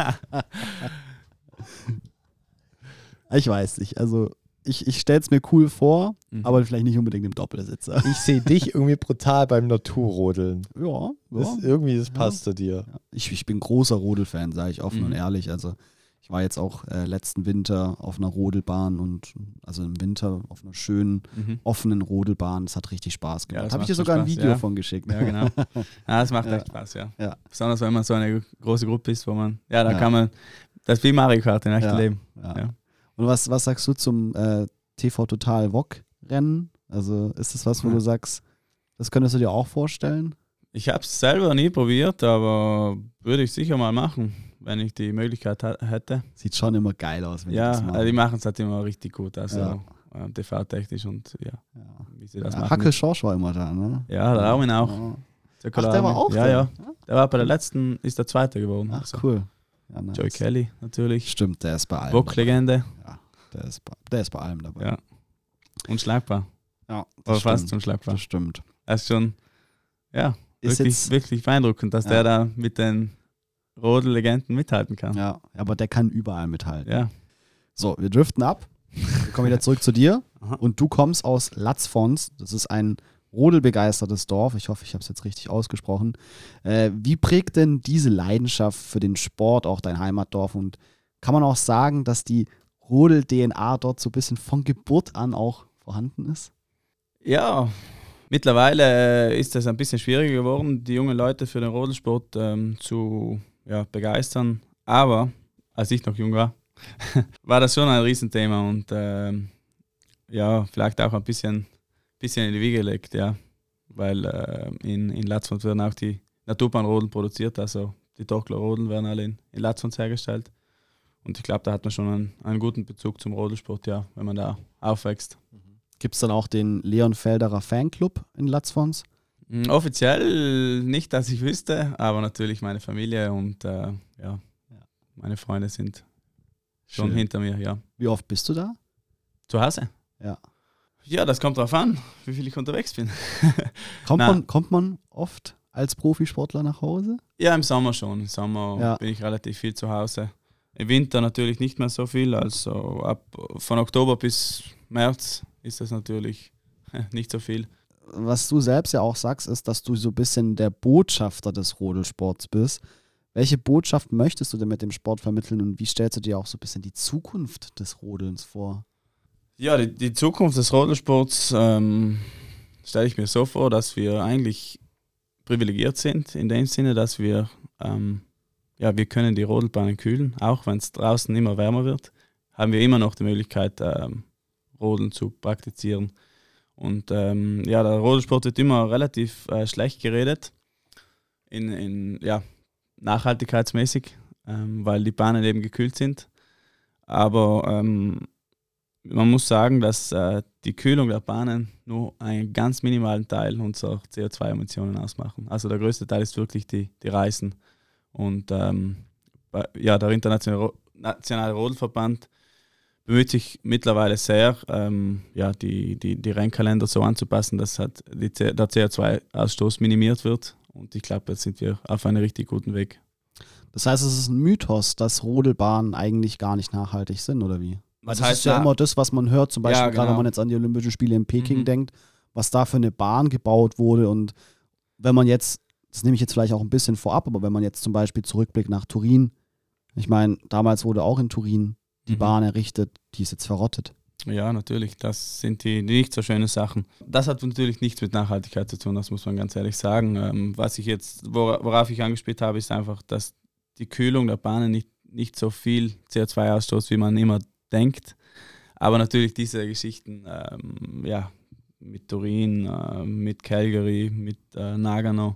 Speaker 2: ich weiß nicht. Also ich, ich stelle es mir cool vor,
Speaker 3: Mhm.
Speaker 2: aber vielleicht nicht unbedingt im Doppelsitzer.
Speaker 1: Ich sehe dich irgendwie brutal beim Naturrodeln.
Speaker 2: Ja,
Speaker 1: Das,
Speaker 2: ja.
Speaker 1: irgendwie, das passt zu dir.
Speaker 2: Ich, ich bin großer Rodelfan, sage ich offen
Speaker 3: Mhm.
Speaker 2: und ehrlich. Also ich war jetzt auch äh, letzten Winter auf einer Rodelbahn und also im Winter auf einer schönen,
Speaker 3: Mhm.
Speaker 2: offenen Rodelbahn. Das hat richtig Spaß
Speaker 3: Ja,
Speaker 2: gemacht.
Speaker 3: das
Speaker 2: Habe ich
Speaker 3: macht
Speaker 2: dir
Speaker 3: schon
Speaker 2: sogar ein
Speaker 3: Spaß,
Speaker 2: Video
Speaker 3: ja.
Speaker 2: von geschickt.
Speaker 3: Ja, genau. Ja, das macht
Speaker 2: Ja.
Speaker 3: echt Spaß, ja.
Speaker 2: Ja.
Speaker 3: Besonders wenn man so eine große Gruppe ist, wo man, ja, da
Speaker 2: Ja.
Speaker 3: kann man, das ist wie Mario Kart in echtem
Speaker 2: Ja.
Speaker 3: Leben.
Speaker 2: Ja.
Speaker 3: Ja.
Speaker 2: Und was, was sagst du zum äh, T V Total Wok Rennen? Also ist das was, wo
Speaker 3: Ja.
Speaker 2: du sagst, das könntest du dir auch vorstellen?
Speaker 3: Ich habe es selber nie probiert, aber würde ich sicher mal machen, wenn ich die Möglichkeit ha- hätte.
Speaker 2: Sieht schon immer geil aus, wenn
Speaker 3: Ja,
Speaker 2: die das machen.
Speaker 3: also die machen es halt immer richtig gut, also
Speaker 2: Ja.
Speaker 3: äh, T V-technisch und ja,
Speaker 2: ja.
Speaker 3: wie sie das
Speaker 2: Ja,
Speaker 3: machen.
Speaker 2: Hackel Schorsch war immer da, ne?
Speaker 3: Ja, der Armin auch.
Speaker 2: Ja.
Speaker 3: Der
Speaker 2: Ach, der war auch
Speaker 3: ja,
Speaker 2: da?
Speaker 3: ja. Der war bei der letzten, ist der Zweite geworden.
Speaker 2: Ach,
Speaker 3: also.
Speaker 2: cool. Ja, nice.
Speaker 3: Joey Kelly natürlich.
Speaker 2: Stimmt, der ist bei allem dabei.
Speaker 3: Wok-Legende.
Speaker 2: Ja, der ist, bei, der ist bei allem dabei.
Speaker 3: Ja. Unschlagbar.
Speaker 2: Ja, das
Speaker 3: Oder fast
Speaker 2: stimmt.
Speaker 3: unschlagbar.
Speaker 2: Das stimmt.
Speaker 3: Das ist schon, ja,
Speaker 2: Ist
Speaker 3: wirklich,
Speaker 2: jetzt-
Speaker 3: wirklich beeindruckend, dass
Speaker 2: Ja.
Speaker 3: der da mit den Rodel-Legenden mithalten kann.
Speaker 2: Ja, aber der kann überall mithalten.
Speaker 3: Ja.
Speaker 2: So, wir driften ab. Wir kommen wieder zurück zu dir.
Speaker 3: Aha.
Speaker 2: Und du kommst aus Latzfons. Das ist ein rodelbegeistertes Dorf. Ich hoffe, ich habe es jetzt richtig ausgesprochen. Äh, wie prägt denn diese Leidenschaft für den Sport auch dein Heimatdorf? Und kann man auch sagen, dass die Rodel-D N A dort so ein bisschen von Geburt an auch vorhanden ist?
Speaker 3: Ja, mittlerweile äh, ist es ein bisschen schwieriger geworden, die jungen Leute für den Rodelsport ähm, zu ja, begeistern. Aber als ich noch jung war, war das schon ein Riesenthema und ähm, ja, vielleicht auch ein bisschen, bisschen in die Wiege gelegt, ja. Weil äh, in, in Latzfons werden auch die Naturbahnrodeln produziert, also die Torkler-Rodeln werden alle in, in Latzfons hergestellt. Und ich glaube, da hat man schon einen, einen guten Bezug zum Rodelsport, ja, wenn man da aufwächst.
Speaker 2: Gibt es dann auch den Leon Felderer Fanclub in Latzfons?
Speaker 3: Mm, Offiziell nicht, dass ich wüsste, aber natürlich meine Familie und äh, ja, meine Freunde sind schon
Speaker 2: Schön.
Speaker 3: hinter mir, ja.
Speaker 2: Wie oft bist du da?
Speaker 3: Zu Hause?
Speaker 2: Ja.
Speaker 3: Ja, das kommt drauf an, wie viel ich unterwegs bin.
Speaker 2: Kommt,
Speaker 3: Na.
Speaker 2: man, kommt man oft als Profisportler nach Hause?
Speaker 3: Ja, im Sommer schon. Im Sommer
Speaker 2: Ja.
Speaker 3: bin ich relativ viel zu Hause. Im Winter natürlich nicht mehr so viel, also ab von Oktober bis März ist das natürlich nicht so viel.
Speaker 2: Was du selbst ja auch sagst, ist, dass du so ein bisschen der Botschafter des Rodelsports bist. Welche Botschaft möchtest du denn mit dem Sport vermitteln und wie stellst du dir auch so ein bisschen die Zukunft des Rodelns vor?
Speaker 3: Ja, die, die Zukunft des Rodelsports ähm, stelle ich mir so vor, dass wir eigentlich privilegiert sind, in dem Sinne, dass wir, ähm, ja, wir können die Rodelbahnen kühlen, auch wenn es draußen immer wärmer wird, haben wir immer noch die Möglichkeit, ähm, Rodeln zu praktizieren. Und ähm, ja, der Rodelsport wird immer relativ äh, schlecht geredet, in, in, ja, nachhaltigkeitsmäßig, ähm, weil die Bahnen eben gekühlt sind. Aber ähm, man muss sagen, dass äh, die Kühlung der Bahnen nur einen ganz minimalen Teil unserer C O zwei Emissionen ausmachen. Also der größte Teil ist wirklich die, die Reisen. Und ähm, bei, ja, der internationale nationale Rodelverband bemüht sich mittlerweile sehr, ähm, ja, die, die, die Rennkalender so anzupassen, dass halt die, der C O zwei Ausstoß minimiert wird. Und ich glaube, jetzt sind wir auf einem richtig guten Weg.
Speaker 4: Das heißt, es ist ein Mythos, dass Rodelbahnen eigentlich gar nicht nachhaltig sind, oder wie?
Speaker 3: Was
Speaker 4: das
Speaker 3: heißt
Speaker 4: ist ja
Speaker 3: na-
Speaker 4: immer das, was man hört, zum Beispiel
Speaker 3: Ja,
Speaker 4: gerade
Speaker 3: genau.
Speaker 4: wenn man jetzt an die Olympischen Spiele in Peking
Speaker 3: Mhm.
Speaker 4: denkt, was da für eine Bahn gebaut wurde. Und wenn man jetzt, das nehme ich jetzt vielleicht auch ein bisschen vorab, aber wenn man jetzt zum Beispiel zurückblickt nach Turin, ich meine, damals wurde auch in Turin die
Speaker 3: Mhm.
Speaker 4: Bahn errichtet, die ist jetzt verrottet.
Speaker 3: Ja, natürlich, das sind die nicht so schönen Sachen. Das hat natürlich nichts mit Nachhaltigkeit zu tun, das muss man ganz ehrlich sagen. Ähm, was ich jetzt, wora- worauf ich angespielt habe, ist einfach, dass die Kühlung der Bahnen nicht, nicht so viel C O zwei Ausstoß, wie man immer denkt. Aber natürlich diese Geschichten, ähm, ja, mit Turin, äh, mit Calgary, mit äh, Nagano,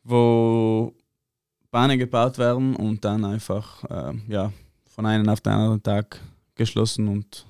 Speaker 3: wo Bahnen gebaut werden und dann einfach äh, ja, von einem auf den anderen Tag geschlossen und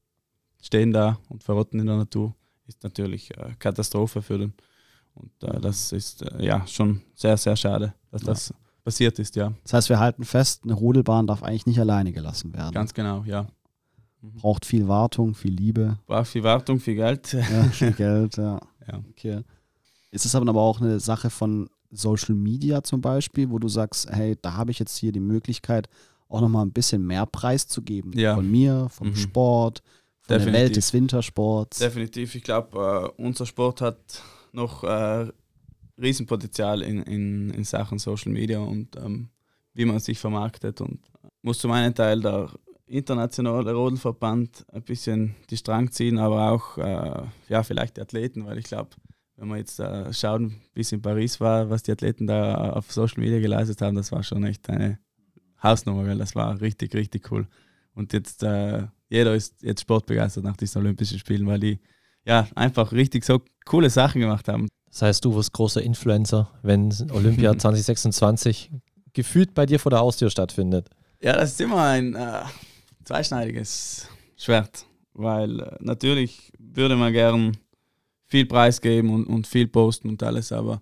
Speaker 3: stehen da und verrotten in der Natur, ist natürlich äh, Katastrophe für den. Und äh, das ist äh, ja schon sehr, sehr schade, dass
Speaker 4: Ja.
Speaker 3: das passiert ist, ja.
Speaker 4: Das heißt, wir halten fest, eine Rodelbahn darf eigentlich nicht alleine gelassen werden.
Speaker 3: Ganz genau, ja.
Speaker 4: Braucht viel Wartung, viel Liebe,
Speaker 3: Braucht viel Wartung, viel Geld.
Speaker 4: ja, viel Geld, ja.
Speaker 3: Ja.
Speaker 4: Okay. Ist es aber auch eine Sache von Social Media zum Beispiel, wo du sagst, hey, da habe ich jetzt hier die Möglichkeit, auch nochmal ein bisschen mehr Preis zu geben.
Speaker 3: Ja.
Speaker 4: Von mir, vom
Speaker 3: Mhm.
Speaker 4: Sport, von
Speaker 3: Definitiv.
Speaker 4: der Welt des Wintersports.
Speaker 3: Definitiv, ich glaube, äh, unser Sport hat noch äh, Riesenpotenzial in, in, in Sachen Social Media und ähm, wie man sich vermarktet. Und muss zum einen Teil der internationale Rodelverband ein bisschen die Strang ziehen, aber auch äh, ja, vielleicht die Athleten, weil ich glaube, wenn wir jetzt äh, schauen, wie es in Paris war, was die Athleten da auf Social Media geleistet haben, das war schon echt eine Hausnummer, weil das war richtig, richtig cool. Und jetzt, äh, jeder ist jetzt sportbegeistert nach diesen Olympischen Spielen, weil die ja einfach richtig so coole Sachen gemacht haben.
Speaker 1: Das heißt, du wirst großer Influencer, wenn Olympia zwanzig sechsundzwanzig gefühlt bei dir vor der Haustür stattfindet.
Speaker 3: Ja, das ist immer ein äh, zweischneidiges Schwert, weil äh, natürlich würde man gern viel preisgeben und, und viel posten und alles, aber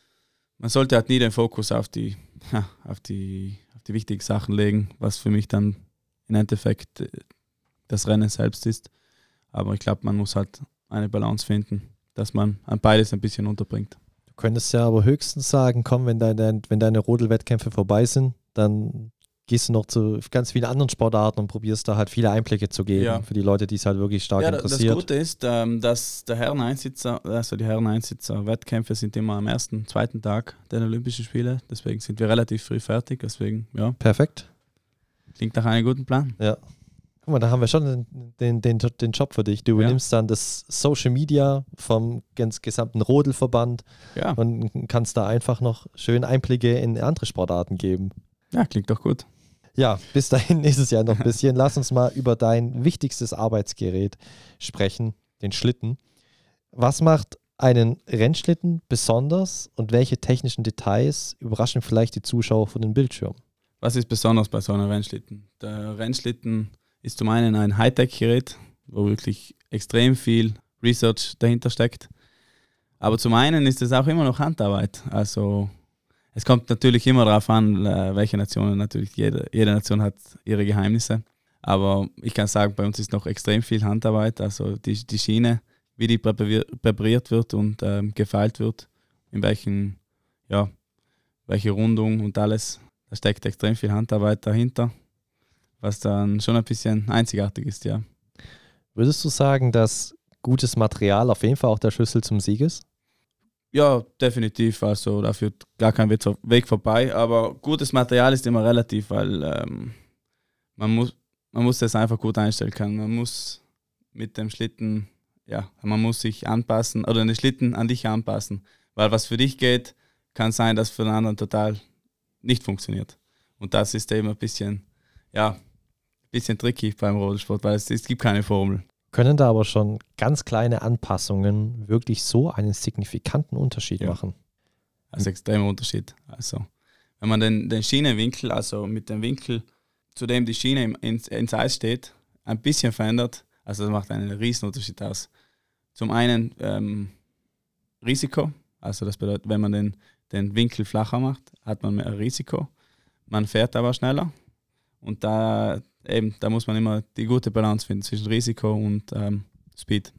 Speaker 3: man sollte halt nie den Fokus auf die, ja, auf die, auf die wichtigen Sachen legen, was für mich dann im Endeffekt äh, das Rennen selbst ist. Aber ich glaube, man muss halt eine Balance finden, dass man an beides ein bisschen unterbringt.
Speaker 1: Du könntest ja aber höchstens sagen, komm, wenn deine, wenn deine Rodelwettkämpfe vorbei sind, dann gehst du noch zu ganz vielen anderen Sportarten und probierst da halt viele Einblicke zu geben
Speaker 3: Ja.
Speaker 1: für die Leute, die es halt wirklich stark
Speaker 3: Ja, das
Speaker 1: interessiert.
Speaker 3: Gute ist, ähm, dass der Herren-Einsitzer, also die Herren-Einsitzer-Wettkämpfe sind immer am ersten, zweiten Tag der Olympischen Spiele. Deswegen sind wir relativ früh fertig. Deswegen, ja,
Speaker 1: Perfekt.
Speaker 3: klingt nach einem guten Plan.
Speaker 1: Ja. Guck mal, da haben wir schon den, den, den Job für dich. Du übernimmst dann das Social Media vom ganz gesamten Rodelverband
Speaker 3: Ja,
Speaker 1: und kannst da einfach noch schön Einblicke in andere Sportarten geben.
Speaker 3: ja klingt doch gut.
Speaker 1: Ja, bis dahin ist es ja noch ein bisschen. Lass uns mal über dein wichtigstes Arbeitsgerät sprechen, den Schlitten. Was macht einen Rennschlitten besonders und welche technischen Details überraschen vielleicht die Zuschauer von den Bildschirmen?
Speaker 3: Was ist besonders bei so einem Rennschlitten? Der Rennschlitten ist zum einen ein Hightech-Gerät, wo wirklich extrem viel Research dahinter steckt. Aber zum einen ist es auch immer noch Handarbeit. Also es kommt natürlich immer darauf an, welche Nationen, natürlich jede, jede Nation hat ihre Geheimnisse. Aber ich kann sagen, bei uns ist noch extrem viel Handarbeit. Also die, die Schiene, wie die präpariert wird und ähm, gefeilt wird, in welchen, ja, welche Rundung und alles. Da steckt extrem viel Handarbeit dahinter, was dann schon ein bisschen einzigartig ist, ja.
Speaker 1: Würdest du sagen, dass gutes Material auf jeden Fall auch der Schlüssel zum Sieg ist?
Speaker 3: Ja, definitiv. Also da führt gar kein Weg vorbei. Aber gutes Material ist immer relativ, weil ähm, man muss, man muss das einfach gut einstellen können. Man muss mit dem Schlitten, ja, man muss sich anpassen oder den Schlitten an dich anpassen. Weil was für dich geht, kann sein, dass für den anderen total nicht funktioniert. Und das ist eben ein bisschen, ja, ein bisschen tricky beim Rodelsport, weil es, es gibt keine Formel.
Speaker 1: Können da aber schon ganz kleine Anpassungen wirklich so einen signifikanten Unterschied
Speaker 3: Ja.
Speaker 1: machen?
Speaker 3: Also extremer Unterschied. Also wenn man den, den Schienenwinkel, also mit dem Winkel, zu dem die Schiene im, ins, ins Eis steht, ein bisschen verändert, also das macht einen riesen Unterschied aus. Zum einen ähm, Risiko, also das bedeutet, wenn man den, den Winkel flacher macht, hat man mehr Risiko. Man fährt aber schneller und da eben, da muss man immer die gute Balance finden zwischen Risiko und ähm, Speed.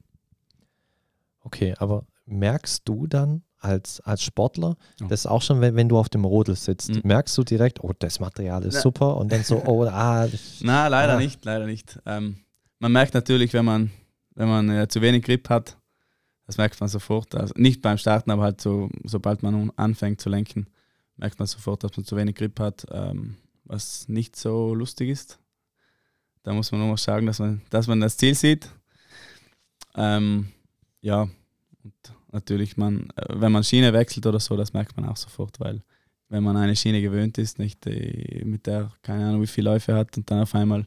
Speaker 1: Okay, aber merkst du dann als, als Sportler,
Speaker 3: Ja.
Speaker 1: das auch schon, wenn, wenn du auf dem Rodel sitzt,
Speaker 3: Mhm.
Speaker 1: merkst du direkt, oh, das Material ist
Speaker 3: Na.
Speaker 1: super und dann so, oh, ah, das-
Speaker 3: Na, leider
Speaker 1: Ah.
Speaker 3: nicht, leider nicht. Ähm, man merkt natürlich, wenn man, wenn man äh, zu wenig Grip hat, das merkt man sofort. Also nicht beim Starten, aber halt so, sobald man anfängt zu lenken, merkt man sofort, dass man zu wenig Grip hat, ähm, was nicht so lustig ist. Da muss man nur mal sagen, dass man, dass man das Ziel sieht. Ähm, ja, und natürlich, man, äh, wenn man Schiene wechselt oder so, das merkt man auch sofort, weil wenn man eine Schiene gewöhnt ist, nicht die, mit der keine Ahnung wie viele Läufe hat und dann auf einmal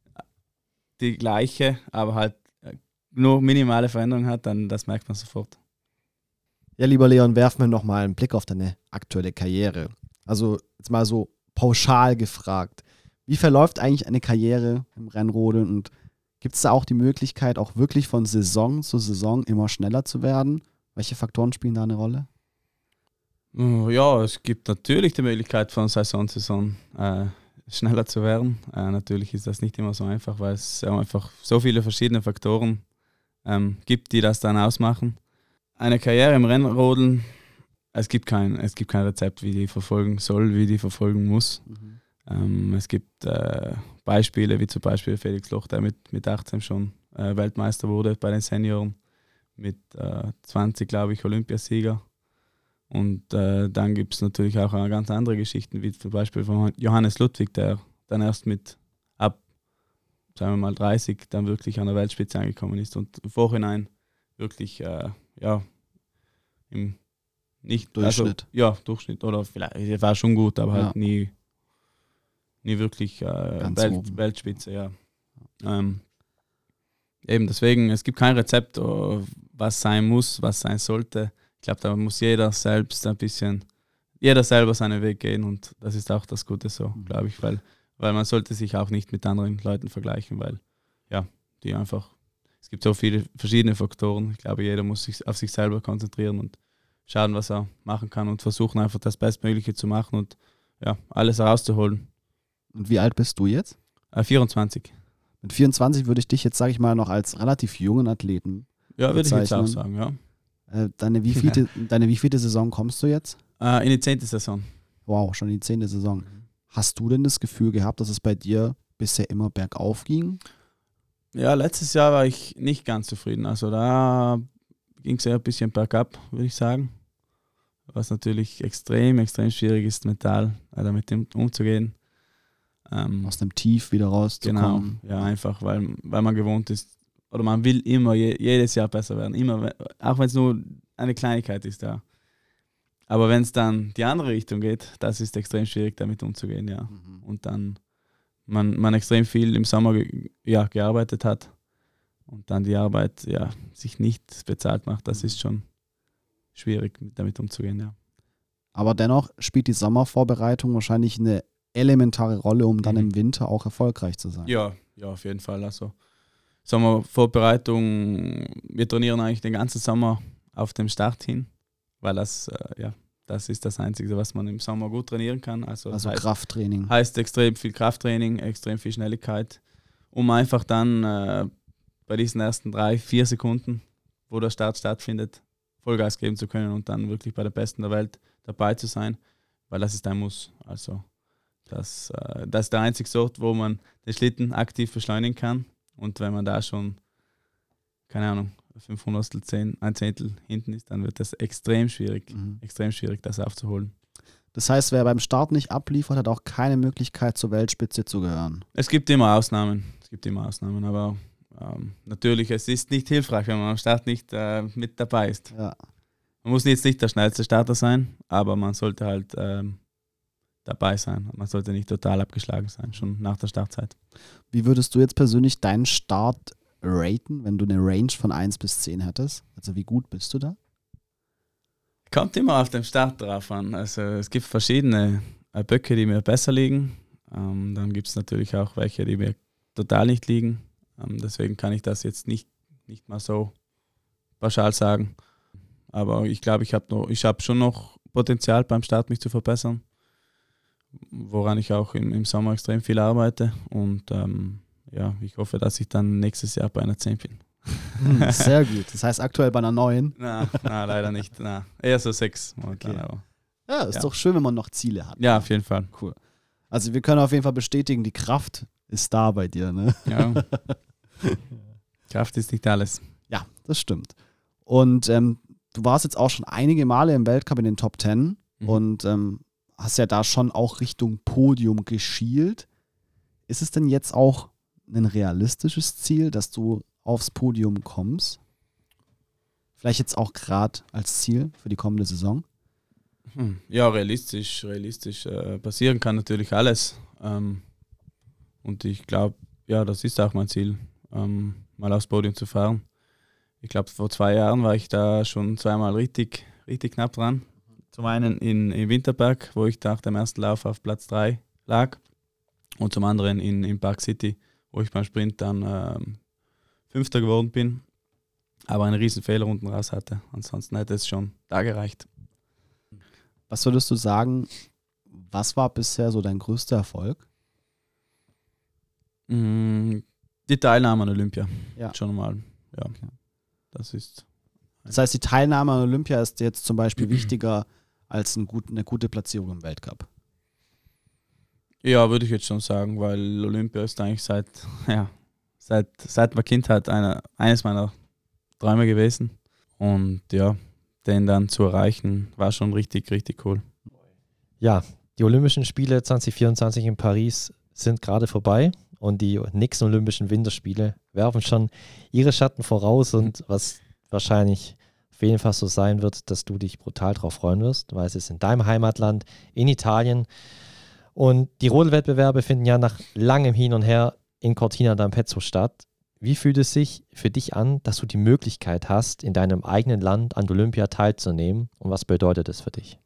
Speaker 3: die gleiche, aber halt äh, nur minimale Veränderung hat, dann das merkt man sofort.
Speaker 2: Ja, lieber Leon, werfen wir noch mal einen Blick auf deine aktuelle Karriere. Also jetzt mal so pauschal gefragt. Wie verläuft eigentlich eine Karriere im Rennrodeln und gibt es da auch die Möglichkeit, auch wirklich von Saison zu Saison immer schneller zu werden? Welche Faktoren spielen da eine Rolle?
Speaker 3: Ja, es gibt natürlich die Möglichkeit von Saison zu Saison äh, schneller zu werden. Äh, natürlich ist das nicht immer so einfach, weil es einfach so viele verschiedene Faktoren ähm, gibt, die das dann ausmachen. Eine Karriere im Rennrodeln, es gibt kein, es gibt kein Rezept, wie die verfolgen soll, wie die verfolgen muss.
Speaker 2: Mhm.
Speaker 3: Ähm, es gibt äh, Beispiele, wie zum Beispiel Felix Loch, der mit, mit achtzehn schon äh, Weltmeister wurde bei den Senioren, mit äh, zwanzig, glaube ich, Olympiasieger. Und äh, dann gibt es natürlich auch äh, ganz andere Geschichten, wie zum Beispiel von Johannes Ludwig, der dann erst mit ab, sagen wir mal, dreißig dann wirklich an der Weltspitze angekommen ist und im Vorhinein wirklich, äh, ja, im nicht
Speaker 2: Durchschnitt.
Speaker 3: Also, ja, Durchschnitt oder vielleicht, er war schon gut, aber
Speaker 2: Ja.
Speaker 3: halt nie, nie wirklich äh,
Speaker 2: Ganz
Speaker 3: Welt,
Speaker 2: oben.
Speaker 3: Weltspitze, ja. Ähm, eben deswegen, es gibt kein Rezept, oh, was sein muss, was sein sollte. Ich glaube, da muss jeder selbst ein bisschen, jeder selber seinen Weg gehen und das ist auch das Gute so,
Speaker 2: Mhm.
Speaker 3: glaube ich, weil, weil man sollte sich auch nicht mit anderen Leuten vergleichen, weil, ja, die einfach, es gibt so viele verschiedene Faktoren. Ich glaube, jeder muss sich auf sich selber konzentrieren und schauen, was er machen kann und versuchen einfach das Bestmögliche zu machen und ja, alles herauszuholen.
Speaker 2: Und wie alt bist du jetzt?
Speaker 3: Äh, vierundzwanzig.
Speaker 2: Mit vierundzwanzig würde ich dich jetzt, sage ich mal, noch als relativ jungen Athleten.
Speaker 3: Ja, würde ich jetzt auch
Speaker 2: bezeichnen.
Speaker 3: sagen, ja.
Speaker 2: Äh, deine wievielte, deine wievielte Saison kommst du jetzt?
Speaker 3: Äh, in die zehnte Saison.
Speaker 2: Wow, schon die zehnte Saison. Hast du denn das Gefühl gehabt, dass es bei dir bisher immer bergauf ging?
Speaker 3: Ja, letztes Jahr war ich nicht ganz zufrieden. Also da ging es ja ein bisschen bergab, würde ich sagen. Was natürlich extrem, extrem schwierig ist, mental äh, damit um- umzugehen. Ähm,
Speaker 2: Aus dem Tief wieder
Speaker 3: genau,
Speaker 2: rauszukommen?
Speaker 3: ja, einfach, weil, weil man gewohnt ist, oder man will immer je, jedes Jahr besser werden, immer, we- auch wenn es nur eine Kleinigkeit ist, ja. Aber wenn es dann die andere Richtung geht, das ist extrem schwierig, damit umzugehen, ja.
Speaker 2: Mhm.
Speaker 3: Und dann man, man extrem viel im Sommer ge ja, gearbeitet hat und dann die Arbeit ja, sich nicht bezahlt macht, das ist schon schwierig, damit umzugehen, ja.
Speaker 2: Aber dennoch spielt die Sommervorbereitung wahrscheinlich eine elementare Rolle, um dann
Speaker 3: Mhm.
Speaker 2: im Winter auch erfolgreich zu sein.
Speaker 3: Ja, ja, auf jeden Fall. Also Sommervorbereitung, wir trainieren eigentlich den ganzen Sommer auf dem Start hin, weil das, äh, ja, das ist das Einzige, was man im Sommer gut trainieren kann. Also,
Speaker 2: Also
Speaker 3: heißt,
Speaker 2: Krafttraining.
Speaker 3: heißt extrem viel Krafttraining, extrem viel Schnelligkeit, um einfach dann äh, bei diesen ersten drei, vier Sekunden, wo der Start stattfindet, Vollgas geben zu können und dann wirklich bei der Besten der Welt dabei zu sein, weil das ist ein Muss. Also das, äh, das ist der einzige Ort, wo man den Schlitten aktiv beschleunigen kann und wenn man da schon, keine Ahnung, fünfhundertstel, zehn, ein Zehntel hinten ist, dann wird das extrem schwierig,
Speaker 2: Mhm.
Speaker 3: extrem schwierig, das aufzuholen.
Speaker 2: Das heißt, wer beim Start nicht abliefert, hat auch keine Möglichkeit, zur Weltspitze zu gehören.
Speaker 3: Es gibt immer Ausnahmen, es gibt immer Ausnahmen, aber ähm, natürlich, es ist nicht hilfreich, wenn man am Start nicht äh, mit dabei ist.
Speaker 2: Ja.
Speaker 3: man muss jetzt nicht der schnellste Starter sein, aber man sollte halt ähm, dabei sein. Man sollte nicht total abgeschlagen sein, schon nach der Startzeit.
Speaker 4: Wie würdest du jetzt persönlich deinen Start raten, wenn du eine Range von eins bis zehn hättest? Also wie gut bist du da?
Speaker 3: Kommt immer auf den Start drauf an. Also es gibt verschiedene äh, Böcke, die mir besser liegen. Ähm, dann gibt es natürlich auch welche, die mir total nicht liegen. Ähm, deswegen kann ich das jetzt nicht, nicht mal so pauschal sagen. Aber ich glaube, ich habe hab schon noch Potenzial beim Start, mich zu verbessern. Woran ich auch im, im Sommer extrem viel arbeite. Und ähm, ja, ich hoffe, dass ich dann nächstes Jahr bei einer zehn bin.
Speaker 4: Hm, sehr gut. Das heißt aktuell bei einer neun?
Speaker 3: Na, na leider nicht. Na, eher so sechs.
Speaker 4: Okay.
Speaker 3: Aber,
Speaker 4: ja, ist
Speaker 3: ja.
Speaker 4: doch schön, wenn man noch Ziele hat.
Speaker 3: Ja, auf jeden Fall.
Speaker 4: Cool. Also wir können auf jeden Fall bestätigen, die Kraft ist da bei dir. Ne?
Speaker 3: Ja. Kraft ist nicht alles.
Speaker 4: Ja, das stimmt. Und ähm, du warst jetzt auch schon einige Male im Weltcup in den Top Ten mhm. und ähm, hast ja da schon auch Richtung Podium geschielt. Ist es denn jetzt auch ein realistisches Ziel, dass du aufs Podium kommst? Vielleicht jetzt auch gerade als Ziel für die kommende Saison?
Speaker 3: Hm. Ja, realistisch, realistisch. Äh, passieren kann natürlich alles. Ähm, und ich glaube, ja, das ist auch mein Ziel, ähm, mal aufs Podium zu fahren. Ich glaube, vor zwei Jahren war ich da schon zweimal richtig, richtig knapp dran. Zum einen in, in Winterberg, wo ich nach dem ersten Lauf auf Platz drei lag. Und zum anderen in, in Park City, wo ich beim Sprint dann ähm, Fünfter geworden bin, aber einen riesen Fehler unten raus hatte. Ansonsten hätte es schon da gereicht.
Speaker 4: Was würdest du sagen, was war bisher so dein größter Erfolg?
Speaker 3: Die Teilnahme an Olympia.
Speaker 4: Ja.
Speaker 3: Schon mal. Ja.
Speaker 4: Okay.
Speaker 3: Das ist.
Speaker 4: Das heißt, die Teilnahme an Olympia ist jetzt zum Beispiel wichtiger als ein gut, eine gute Platzierung im Weltcup.
Speaker 3: Ja, würde ich jetzt schon sagen, weil Olympia ist eigentlich seit, ja, seit, seit meiner Kindheit eine, eines meiner Träume gewesen. Und ja, den dann zu erreichen, war schon richtig, richtig cool.
Speaker 1: Ja, die Olympischen Spiele zwanzig vierundzwanzig in Paris sind gerade vorbei und die nächsten Olympischen Winterspiele werfen schon ihre Schatten voraus und was wahrscheinlich auf jeden Fall so sein wird, dass du dich brutal drauf freuen wirst, weil es ist in deinem Heimatland, in Italien. Und die Rodelwettbewerbe finden ja nach langem Hin und Her in Cortina d'Ampezzo statt. Wie fühlt es sich für dich an, dass du die Möglichkeit hast, in deinem eigenen Land an Olympia teilzunehmen? Und was bedeutet das für dich?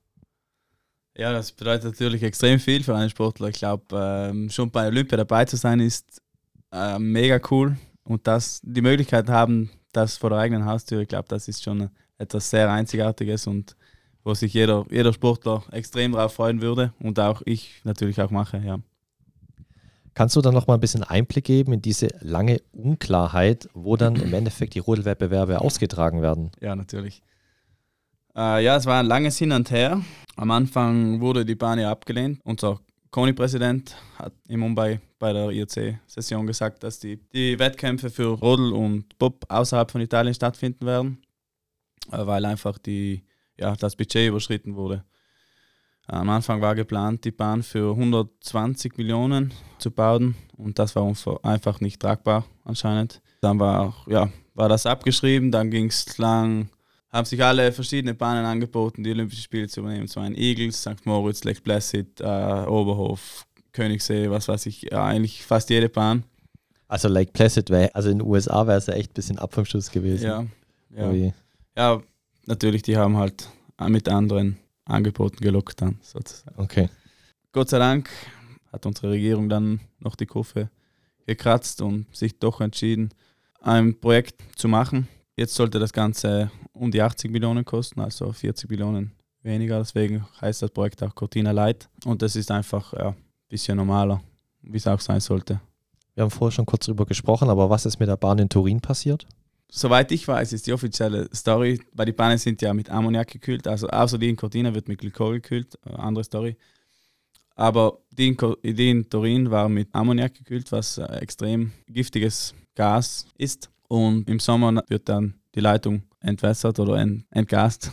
Speaker 3: Ja, das bedeutet natürlich extrem viel für einen Sportler. Ich glaube, ähm, schon bei Olympia dabei zu sein, ist äh, mega cool. Und das, die Möglichkeit haben, das vor der eigenen Haustür, ich glaube, das ist schon etwas sehr Einzigartiges und wo sich jeder, jeder Sportler extrem darauf freuen würde und auch ich natürlich auch mache, ja.
Speaker 1: Kannst du dann noch mal ein bisschen Einblick geben in diese lange Unklarheit, wo dann im Endeffekt die Rodelwettbewerbe ausgetragen werden?
Speaker 3: Ja, natürlich. Äh, ja, es war ein langes Hin und Her. Am Anfang wurde die Bahn ja abgelehnt. Unser C O N I-Präsident hat in Mumbai bei der I O C-Session gesagt, dass die, die Wettkämpfe für Rodel und Bob außerhalb von Italien stattfinden werden, äh, weil einfach die, ja, das Budget überschritten wurde. Am Anfang war geplant, die Bahn für hundertzwanzig Millionen zu bauen und das war einfach nicht tragbar anscheinend. Dann war, auch, ja, war das abgeschrieben, dann ging es lang, haben sich alle verschiedene Bahnen angeboten, die Olympischen Spiele zu übernehmen. Zum einen Igels, Sankt Moritz, Lake Placid, äh, Oberhof, Königssee, was weiß ich, ja, eigentlich fast jede Bahn.
Speaker 1: Also Lake Placid wäre, also in den U S A wäre es ja echt ein bisschen ab vom Schuss gewesen.
Speaker 3: Ja, ja.
Speaker 1: Ui.
Speaker 3: Ja, natürlich, die haben halt mit anderen Angeboten gelockt dann sozusagen.
Speaker 1: Okay.
Speaker 3: Gott sei Dank hat unsere Regierung dann noch die Kurve gekratzt und sich doch entschieden, ein Projekt zu machen. Jetzt sollte das Ganze um die achtzig Millionen kosten, also vierzig Millionen weniger. Deswegen heißt das Projekt auch Cortina Light. Und das ist einfach ja, ein bisschen normaler, wie es auch sein sollte.
Speaker 1: Wir haben vorher schon kurz drüber gesprochen, aber was ist mit der Bahn in Turin passiert?
Speaker 3: Soweit ich weiß, ist die offizielle Story, weil die Bahnen sind ja mit Ammoniak gekühlt, also außer die in Cortina wird mit Glykol gekühlt, äh, andere Story. Aber die in, die in Turin war mit Ammoniak gekühlt, was äh, extrem giftiges Gas ist. Und im Sommer wird dann die Leitung entwässert oder ent, entgast.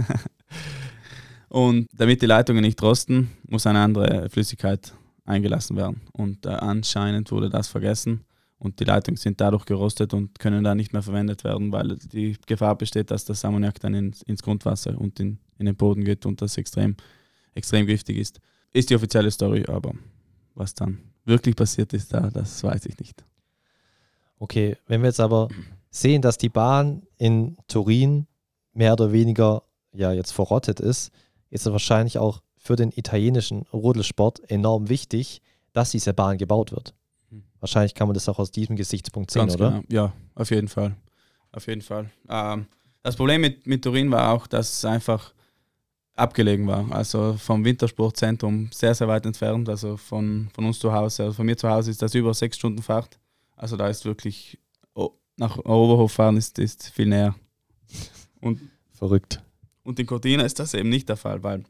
Speaker 3: Und damit die Leitungen nicht rosten, muss eine andere Flüssigkeit eingelassen werden. Und äh, anscheinend wurde das vergessen. und die Leitungen sind dadurch gerostet und können da nicht mehr verwendet werden, weil die Gefahr besteht, dass das Ammoniak dann ins, ins Grundwasser und in, in den Boden geht und das extrem, extrem giftig ist. Ist die offizielle Story, aber was dann wirklich passiert ist, da, das weiß ich nicht.
Speaker 1: Okay, wenn wir jetzt aber sehen, dass die Bahn in Turin mehr oder weniger ja jetzt verrottet ist, ist es wahrscheinlich auch für den italienischen Rodelsport enorm wichtig, dass diese Bahn gebaut wird.
Speaker 3: Hm.
Speaker 1: Wahrscheinlich kann man das auch aus diesem Gesichtspunkt sehen,
Speaker 3: Ganz
Speaker 1: oder?
Speaker 3: Genau. Ja, auf jeden Fall. Auf jeden Fall. Ähm, das Problem mit, mit Turin war auch, dass es einfach abgelegen war. Also vom Wintersportzentrum sehr, sehr weit entfernt. Also von, von uns zu Hause, also von mir zu Hause ist das über sechs Stunden Fahrt. Also da ist wirklich, oh, nach Oberhof fahren ist, ist viel näher. Und,
Speaker 1: Verrückt.
Speaker 3: und in Cortina ist das eben nicht der Fall, weil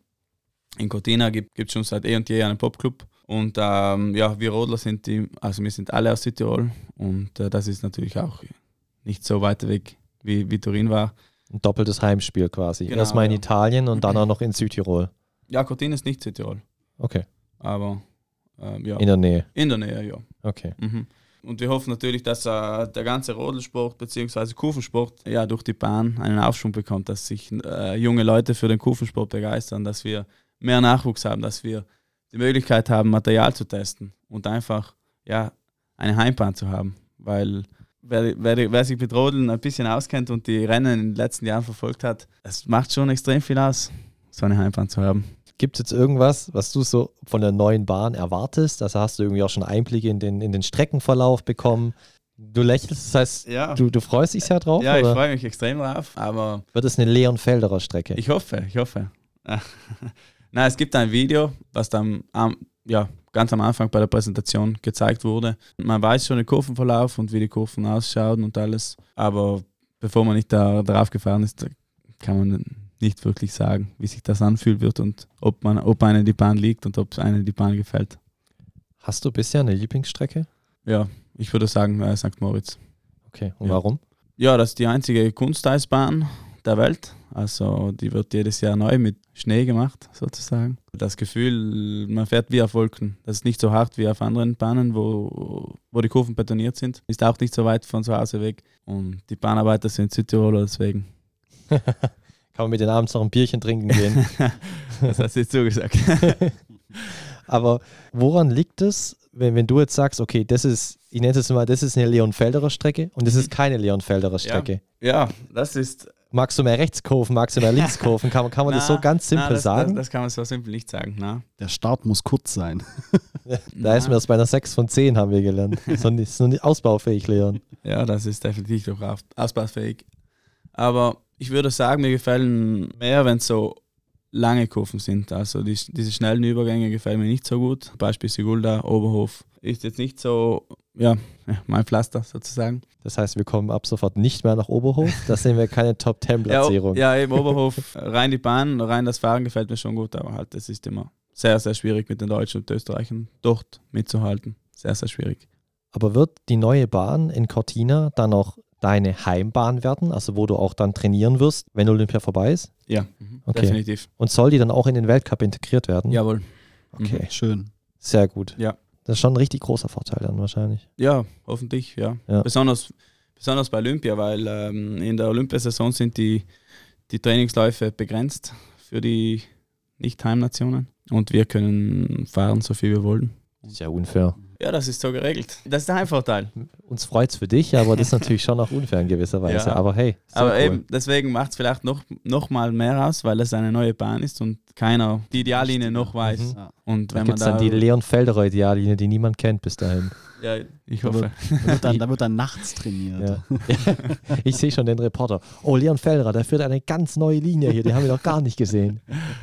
Speaker 3: in Cortina gibt es schon seit eh und je einen Popclub. Und ähm, ja, wir Rodler sind die, also wir sind alle aus Südtirol und äh, das ist natürlich auch nicht so weit weg, wie, wie Turin war.
Speaker 1: Ein doppeltes Heimspiel quasi.
Speaker 3: Genau,
Speaker 1: Erstmal in
Speaker 3: ja.
Speaker 1: Italien und dann auch noch in Südtirol.
Speaker 3: Ja, Cortina ist nicht Südtirol,
Speaker 1: Okay.
Speaker 3: aber ähm, ja,
Speaker 1: In der Nähe.
Speaker 3: in der Nähe, ja.
Speaker 1: Okay.
Speaker 3: Mhm. Und wir hoffen natürlich, dass äh, der ganze Rodelsport bzw. Kufensport ja, durch die Bahn einen Aufschwung bekommt, dass sich äh, junge Leute für den Kufensport begeistern, dass wir mehr Nachwuchs haben, dass wir die Möglichkeit haben, Material zu testen und einfach ja, eine Heimbahn zu haben. Weil wer, wer, wer sich mit Rodeln ein bisschen auskennt und die Rennen in den letzten Jahren verfolgt hat, es macht schon extrem viel aus, so eine Heimbahn zu haben.
Speaker 1: Gibt es jetzt irgendwas, was du so von der neuen Bahn erwartest? Also hast du irgendwie auch schon Einblicke in den, in den Streckenverlauf bekommen? Du lächelst, das heißt,
Speaker 3: Ja,
Speaker 1: du, du freust dich sehr drauf?
Speaker 3: ja ich
Speaker 1: oder
Speaker 3: freue mich extrem drauf, aber
Speaker 1: wird es eine Leon Felderer Strecke?
Speaker 3: ich hoffe, ich hoffe. Nein, es gibt ein Video, was dann am, ja, ganz am Anfang bei der Präsentation gezeigt wurde. Man weiß schon den Kurvenverlauf und wie die Kurven ausschauen und alles, aber bevor man nicht da drauf gefahren ist, kann man nicht wirklich sagen, wie sich das anfühlen wird und ob man, ob einem die Bahn liegt und ob einem die Bahn gefällt.
Speaker 1: Hast du bisher eine Lieblingsstrecke?
Speaker 3: Ja, ich würde sagen äh, Sankt Moritz.
Speaker 1: Okay, und
Speaker 3: Ja.
Speaker 1: warum?
Speaker 3: Ja, das ist die einzige Kunsteisbahn der Welt. Also die wird jedes Jahr neu mit Schnee gemacht, sozusagen. Das Gefühl, man fährt wie auf Wolken. Das ist nicht so hart wie auf anderen Bahnen, wo, wo die Kurven betoniert sind. Ist auch nicht so weit von zu Hause weg. Und die Bahnarbeiter sind Südtiroler, deswegen.
Speaker 1: Kann man mit den abends noch ein Bierchen trinken gehen.
Speaker 3: Das hast du jetzt zugesagt.
Speaker 1: Aber woran liegt es, wenn, wenn du jetzt sagst, okay, das ist, ich nenne es jetzt mal, das ist eine Leon Felderer Strecke und das ist keine Leon Felderer Strecke.
Speaker 3: Ja, das ist...
Speaker 1: Magst du mehr rechts kurven, magst du mehr links kurven? Kann man, kann man das
Speaker 3: Na,
Speaker 1: so ganz simpel
Speaker 3: na, das,
Speaker 1: sagen?
Speaker 3: Das, das kann man so simpel nicht sagen. Na.
Speaker 4: Der Start muss kurz sein.
Speaker 1: Da ist mir das bei einer sechs von zehn, haben wir gelernt. So nicht, so nicht ausbaufähig, Leon.
Speaker 3: Ja, das ist definitiv doch aus- ausbaufähig. Aber ich würde sagen, mir gefallen mehr, wenn es so lange Kurven sind. Also die, diese schnellen Übergänge gefallen mir nicht so gut. Beispiel Sigulda, Oberhof ist jetzt nicht so, ja, mein Pflaster sozusagen.
Speaker 1: Das heißt, wir kommen ab sofort nicht mehr nach Oberhof. Da sehen wir keine Top zehn Platzierung.
Speaker 3: Ja, ja, eben Oberhof, rein die Bahn, rein das Fahren gefällt mir schon gut, aber halt, es ist immer sehr, sehr schwierig mit den Deutschen und Österreichern dort mitzuhalten. Sehr, sehr schwierig.
Speaker 1: Aber wird die neue Bahn in Cortina dann auch deine Heimbahn werden? Also wo du auch dann trainieren wirst, wenn Olympia vorbei ist?
Speaker 3: Ja,
Speaker 1: Okay.
Speaker 3: definitiv.
Speaker 1: Und soll die dann auch in den Weltcup integriert werden?
Speaker 3: Jawohl.
Speaker 1: Okay,
Speaker 4: Schön.
Speaker 1: sehr gut.
Speaker 3: Ja.
Speaker 1: Das ist schon ein richtig großer Vorteil dann wahrscheinlich.
Speaker 3: Ja, hoffentlich, ja.
Speaker 1: Ja.
Speaker 3: Besonders, besonders bei Olympia, weil ähm, in der Olympiasaison sind die, die Trainingsläufe begrenzt für die Nicht-Heimnationen und wir können fahren, so viel wir wollen.
Speaker 1: Das ist ja unfair.
Speaker 3: Ja, das ist so geregelt. Das ist der Heimvorteil.
Speaker 1: Uns freut es für dich, aber das ist natürlich schon auch unfair in gewisser Weise.
Speaker 3: Ja.
Speaker 1: Aber hey, sehr
Speaker 3: Aber
Speaker 1: cool.
Speaker 3: eben, deswegen macht es vielleicht noch, noch mal mehr aus, weil es eine neue Bahn ist und keiner die Ideallinie noch weiß.
Speaker 1: Mhm.
Speaker 4: Ja.
Speaker 3: Und
Speaker 1: Da
Speaker 3: wenn man
Speaker 1: gibt es
Speaker 3: da,
Speaker 1: dann die Leon Felderer Ideallinie, die niemand kennt bis dahin.
Speaker 3: ja, ich
Speaker 4: Da
Speaker 3: hoffe.
Speaker 4: wird, da, wird dann, da wird dann nachts trainiert.
Speaker 1: Ja. Ich sehe schon den Reporter. Oh, Leon Felderer, der führt eine ganz neue Linie hier, die haben wir noch gar nicht gesehen.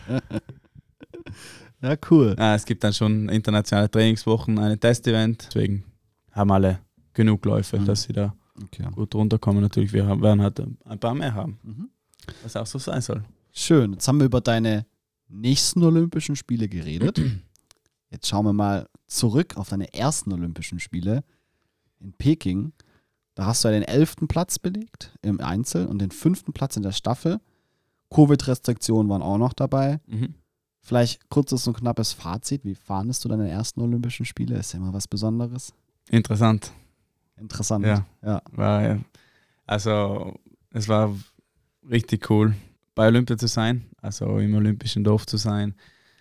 Speaker 4: Ja, cool.
Speaker 3: Ah, es gibt dann schon internationale Trainingswochen, ein Testevent. Deswegen haben alle genug Läufe,
Speaker 4: Mhm.
Speaker 3: dass sie da
Speaker 4: Okay.
Speaker 3: gut runterkommen. Natürlich, wir haben- werden halt ein paar mehr haben,
Speaker 4: Mhm.
Speaker 3: was auch so sein soll.
Speaker 4: Schön. Jetzt haben wir über deine nächsten Olympischen Spiele geredet. Jetzt schauen wir mal zurück auf deine ersten Olympischen Spiele in Peking. Da hast du ja den elften Platz belegt im Einzel und den fünften Platz in der Staffel. Covid-Restriktionen waren auch noch dabei.
Speaker 3: Mhm.
Speaker 4: Vielleicht kurzes und knappes Fazit. Wie fandest du deine ersten Olympischen Spiele? Ist ja immer was Besonderes.
Speaker 3: Interessant.
Speaker 4: Interessant.
Speaker 3: Ja.
Speaker 4: ja.
Speaker 3: War, ja. Also es war richtig cool, bei Olympia zu sein, also im olympischen Dorf zu sein,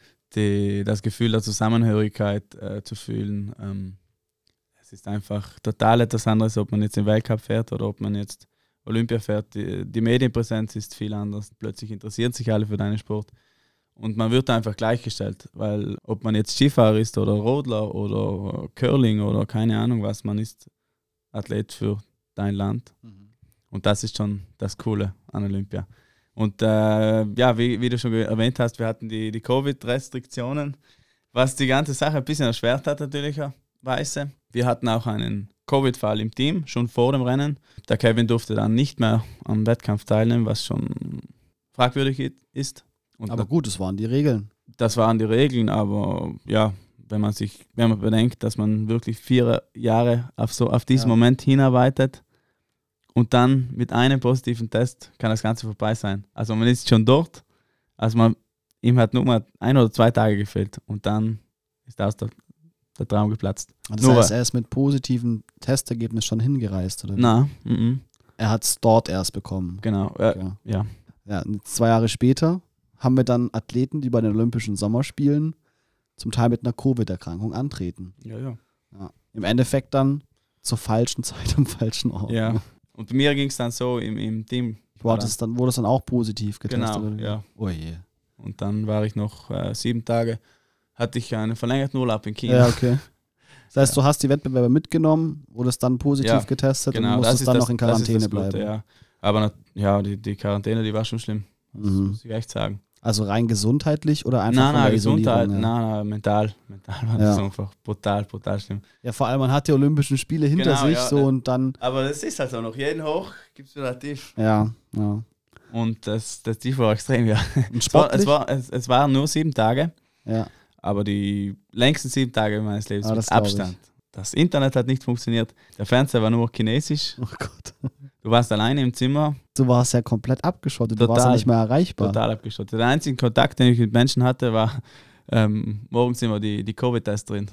Speaker 3: die, das Gefühl der Zusammenhörigkeit äh, zu fühlen. Ähm, es ist einfach total etwas anderes, ob man jetzt im Weltcup fährt oder ob man jetzt Olympia fährt. Die, die Medienpräsenz ist viel anders. Plötzlich interessieren sich alle für deinen Sport. Und man wird einfach gleichgestellt, weil ob man jetzt Skifahrer ist oder Rodler oder Curling oder keine Ahnung was, man ist Athlet für dein Land. Mhm. Und das ist schon das Coole an Olympia. Und äh, ja, wie, wie du schon erwähnt hast, wir hatten die, die Covid-Restriktionen, was die ganze Sache ein bisschen erschwert hat natürlicherweise. Wir hatten auch einen Covid-Fall im Team, schon vor dem Rennen. Der Kevin durfte dann nicht mehr am Wettkampf teilnehmen, was schon fragwürdig ist. Und
Speaker 4: aber gut, das waren die Regeln.
Speaker 3: Das waren die Regeln, aber ja, wenn man sich, wenn man bedenkt, dass man wirklich vier Jahre auf, so, auf diesen ja. Moment hinarbeitet und dann mit einem positiven Test kann das Ganze vorbei sein. Also man ist schon dort, also man, ihm hat nur mal ein oder zwei Tage gefehlt und dann ist aus der, der Traum geplatzt.
Speaker 4: Das nur heißt, er ist mit positivem Testergebnis schon hingereist, oder?
Speaker 3: Nein. Mm-mm.
Speaker 4: Er hat es dort erst bekommen.
Speaker 3: Genau, äh,
Speaker 4: ja.
Speaker 3: ja.
Speaker 4: ja. Zwei Jahre später haben wir dann Athleten, die bei den Olympischen Sommerspielen zum Teil mit einer Covid-Erkrankung antreten.
Speaker 3: Ja, ja.
Speaker 4: ja. Im Endeffekt dann zur falschen Zeit am falschen Ort.
Speaker 3: Ja. Und bei mir ging es dann so im, im Team.
Speaker 4: War das dann, wurde es dann auch positiv getestet?
Speaker 3: Genau,
Speaker 4: oder?
Speaker 3: ja.
Speaker 4: Oh je.
Speaker 3: Und dann war ich noch äh, sieben Tage, hatte ich einen verlängerten Urlaub in China.
Speaker 4: Ja, okay. Das heißt, ja. du hast die Wettbewerbe mitgenommen, wurdest dann positiv ja, getestet
Speaker 3: genau,
Speaker 4: und musstest dann
Speaker 3: das,
Speaker 4: noch in Quarantäne
Speaker 3: das
Speaker 4: bleiben.
Speaker 3: Gute, ja. Aber ja, die, die Quarantäne, die war schon schlimm. Das mhm. muss ich echt sagen.
Speaker 4: Also rein gesundheitlich oder einfach
Speaker 3: nein,
Speaker 4: von der
Speaker 3: nein,
Speaker 4: Gesundheit,
Speaker 3: ja. nein, nein, mental. Mental war
Speaker 4: ja.
Speaker 3: das einfach brutal, brutal schlimm.
Speaker 4: Ja, vor allem, man hat die Olympischen Spiele hinter
Speaker 3: genau,
Speaker 4: sich
Speaker 3: ja,
Speaker 4: so und dann...
Speaker 3: Aber das ist halt auch noch, jeden hoch gibt es wieder tief.
Speaker 4: Ja, ja.
Speaker 3: Und das, das tief war extrem, ja.
Speaker 4: Und
Speaker 3: es, war,
Speaker 4: sportlich?
Speaker 3: es, war, es, es waren nur sieben Tage,
Speaker 4: ja.
Speaker 3: aber die längsten sieben Tage meines Lebens
Speaker 4: ah,
Speaker 3: mit Abstand. Das Internet hat nicht funktioniert, der Fernseher war nur chinesisch.
Speaker 4: Oh Gott.
Speaker 3: Du warst alleine im Zimmer.
Speaker 4: Du warst ja komplett abgeschottet,
Speaker 3: total,
Speaker 4: du warst ja nicht mehr erreichbar.
Speaker 3: Total abgeschottet. Der einzige Kontakt, den ich mit Menschen hatte, war ähm, morgens immer die, die Covid-Tests drin.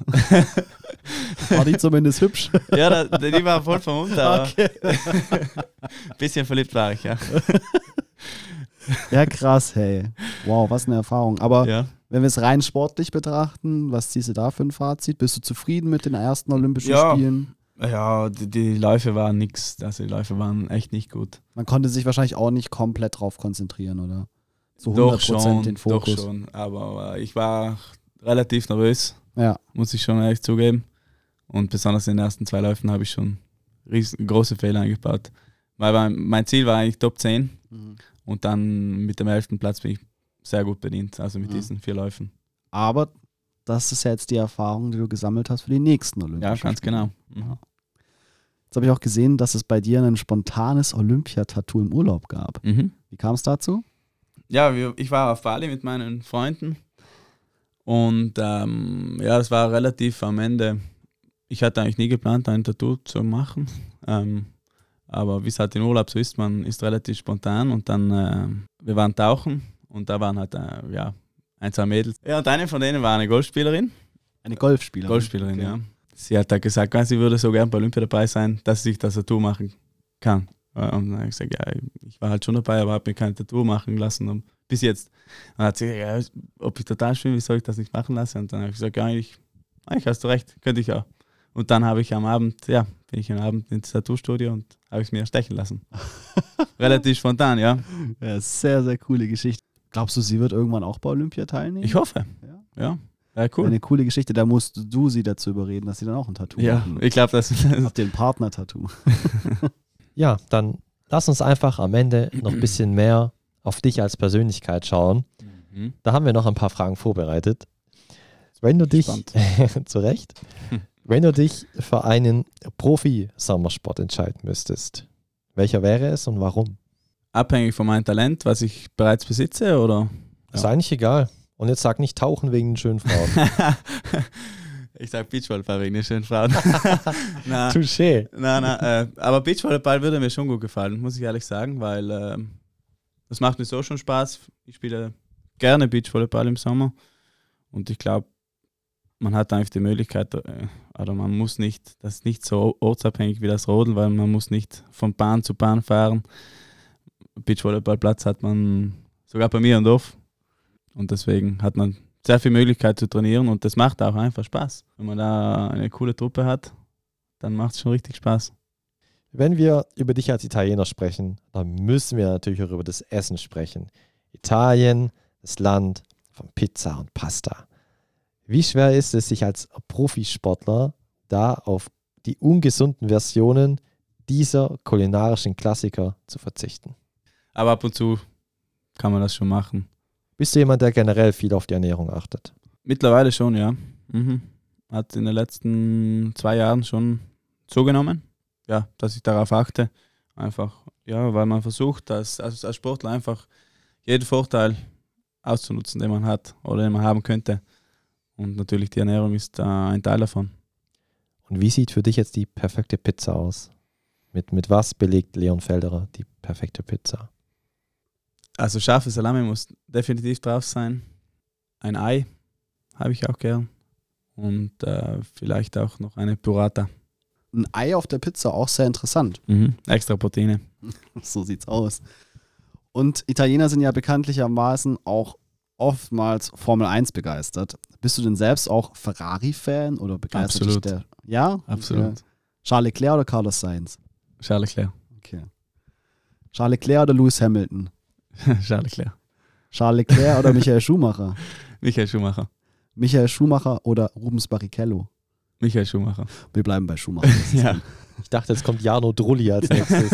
Speaker 4: War die zumindest hübsch?
Speaker 3: Ja, da, die war voll vermummt, aber
Speaker 4: okay.
Speaker 3: bisschen verliebt war ich, ja.
Speaker 4: Ja, krass, hey. Wow, was eine Erfahrung. Aber
Speaker 3: ja.
Speaker 4: wenn wir es rein sportlich betrachten, was ziehst du da für ein Fazit? Bist du zufrieden mit den ersten Olympischen
Speaker 3: ja.
Speaker 4: Spielen?
Speaker 3: Ja, die, die Läufe waren nix. Also die Läufe waren echt nicht gut.
Speaker 4: Man konnte sich wahrscheinlich auch nicht komplett drauf konzentrieren, oder? So hundert Prozent
Speaker 3: doch schon,
Speaker 4: den Fokus.
Speaker 3: Doch schon, aber ich war relativ nervös,
Speaker 4: ja.
Speaker 3: muss ich schon ehrlich zugeben. Und besonders in den ersten zwei Läufen habe ich schon riesen, große Fehler eingebaut. Weil mein Ziel war eigentlich Top zehn mhm. und dann mit dem elften Platz bin ich sehr gut bedient, also mit mhm. diesen vier Läufen.
Speaker 4: Aber das ist ja jetzt die Erfahrung, die du gesammelt hast für die nächsten Olympischen
Speaker 3: Ja, ganz
Speaker 4: Spiele.
Speaker 3: genau. Mhm.
Speaker 4: Jetzt habe ich auch gesehen, dass es bei dir ein spontanes Olympia-Tattoo im Urlaub gab.
Speaker 3: Mhm.
Speaker 4: Wie kam es dazu?
Speaker 3: Ja, wir, ich war auf Bali mit meinen Freunden und ähm, ja, es war relativ am Ende. Ich hatte eigentlich nie geplant, ein Tattoo zu machen, ähm, aber wie es halt in Urlaub so ist, man ist relativ spontan und dann, äh, wir waren tauchen und da waren halt, äh, ja, ein, zwei Mädels. Ja, und eine von denen war eine Golfspielerin.
Speaker 4: Eine Golfspielerin?
Speaker 3: Golfspielerin,
Speaker 4: okay.
Speaker 3: ja. Sie hat halt gesagt, sie würde so gern bei Olympia dabei sein, dass sie sich das Tattoo machen kann. Und dann habe ich gesagt, ja, ich war halt schon dabei, aber habe mir kein Tattoo machen lassen. Und bis jetzt. Und dann hat sie gesagt, ja, ob ich total schön, wie soll ich das nicht machen lassen? Und dann habe ich gesagt, ja, eigentlich, eigentlich hast du recht, könnte ich auch. Und dann habe ich am Abend, ja, bin ich am Abend ins Tattoo-Studio und habe es mir stechen lassen. Relativ spontan, ja.
Speaker 4: Ja, sehr, sehr coole Geschichte. Glaubst du, sie wird irgendwann auch bei Olympia teilnehmen?
Speaker 3: Ich hoffe.
Speaker 4: Ja.
Speaker 3: Ja, ja, cool.
Speaker 4: Eine coole Geschichte. Da musst du sie dazu überreden, dass sie dann auch ein Tattoo
Speaker 3: ja,
Speaker 4: machen.
Speaker 3: ich glaube, das
Speaker 4: Habt ihr ein Partner-Tattoo?
Speaker 1: Ja, dann lass uns einfach am Ende noch ein bisschen mehr auf dich als Persönlichkeit schauen.
Speaker 3: Mhm.
Speaker 1: Da haben wir noch ein paar Fragen vorbereitet. Wenn du dich, zu Recht, wenn du dich für einen Profi-Sommersport entscheiden müsstest, welcher wäre es und warum?
Speaker 3: Abhängig von meinem Talent, was ich bereits besitze, oder?
Speaker 1: Ist eigentlich egal. Und jetzt sag nicht tauchen wegen den schönen Frauen.
Speaker 3: Ich sag Beachvolleyball wegen den schönen Frauen. na,
Speaker 1: Touché.
Speaker 3: Na, na, äh, aber Beachvolleyball würde mir schon gut gefallen, muss ich ehrlich sagen, weil äh, das macht mir so schon Spaß. Ich spiele gerne Beachvolleyball im Sommer und ich glaube, man hat einfach die Möglichkeit, äh, oder man muss nicht, das ist nicht so ortsabhängig wie das Rodeln, weil man muss nicht von Bahn zu Bahn fahren. Beachvolleyballplatz hat man sogar bei mir im Dorf und deswegen hat man sehr viel Möglichkeit zu trainieren und das macht auch einfach Spaß. Wenn man da eine coole Truppe hat, dann macht es schon richtig Spaß.
Speaker 1: Wenn wir über dich als Italiener sprechen, dann müssen wir natürlich auch über das Essen sprechen. Italien, das Land von Pizza und Pasta. Wie schwer ist es, sich als Profisportler da auf die ungesunden Versionen dieser kulinarischen Klassiker zu verzichten?
Speaker 3: Aber ab und zu kann man das schon machen.
Speaker 1: Bist du jemand, der generell viel auf die Ernährung achtet?
Speaker 3: Mittlerweile schon, ja. Mhm. Hat in den letzten zwei Jahren schon zugenommen. Ja, dass ich darauf achte. Einfach, ja, weil man versucht, als, als, als Sportler einfach jeden Vorteil auszunutzen, den man hat oder den man haben könnte. Und natürlich die Ernährung ist äh, ein Teil davon.
Speaker 1: Und wie sieht für dich jetzt die perfekte Pizza aus? Mit, mit was belegt Leon Felderer die perfekte Pizza?
Speaker 3: Also scharfe Salami muss definitiv drauf sein. Ein Ei habe ich auch gern. Und äh, vielleicht auch noch eine Burrata.
Speaker 4: Ein Ei auf der Pizza, auch sehr interessant.
Speaker 3: Mhm. Extra Proteine.
Speaker 4: So sieht's aus. Und Italiener sind ja bekanntlichermaßen auch oftmals Formel eins begeistert. Bist du denn selbst auch Ferrari-Fan oder begeistert
Speaker 3: Absolut.
Speaker 4: dich der? Ja?
Speaker 3: Absolut.
Speaker 4: Okay. Charles Leclerc oder Carlos Sainz?
Speaker 3: Charles Leclerc.
Speaker 4: Okay. Charles Leclerc oder Lewis Hamilton?
Speaker 3: Charles Leclerc.
Speaker 4: Charles Leclerc oder Michael Schumacher?
Speaker 3: Michael Schumacher.
Speaker 4: Michael Schumacher oder Rubens Barrichello?
Speaker 3: Michael Schumacher.
Speaker 4: Wir bleiben bei Schumacher.
Speaker 3: Ja.
Speaker 1: Ich dachte, jetzt kommt Jarno Drulli als nächstes.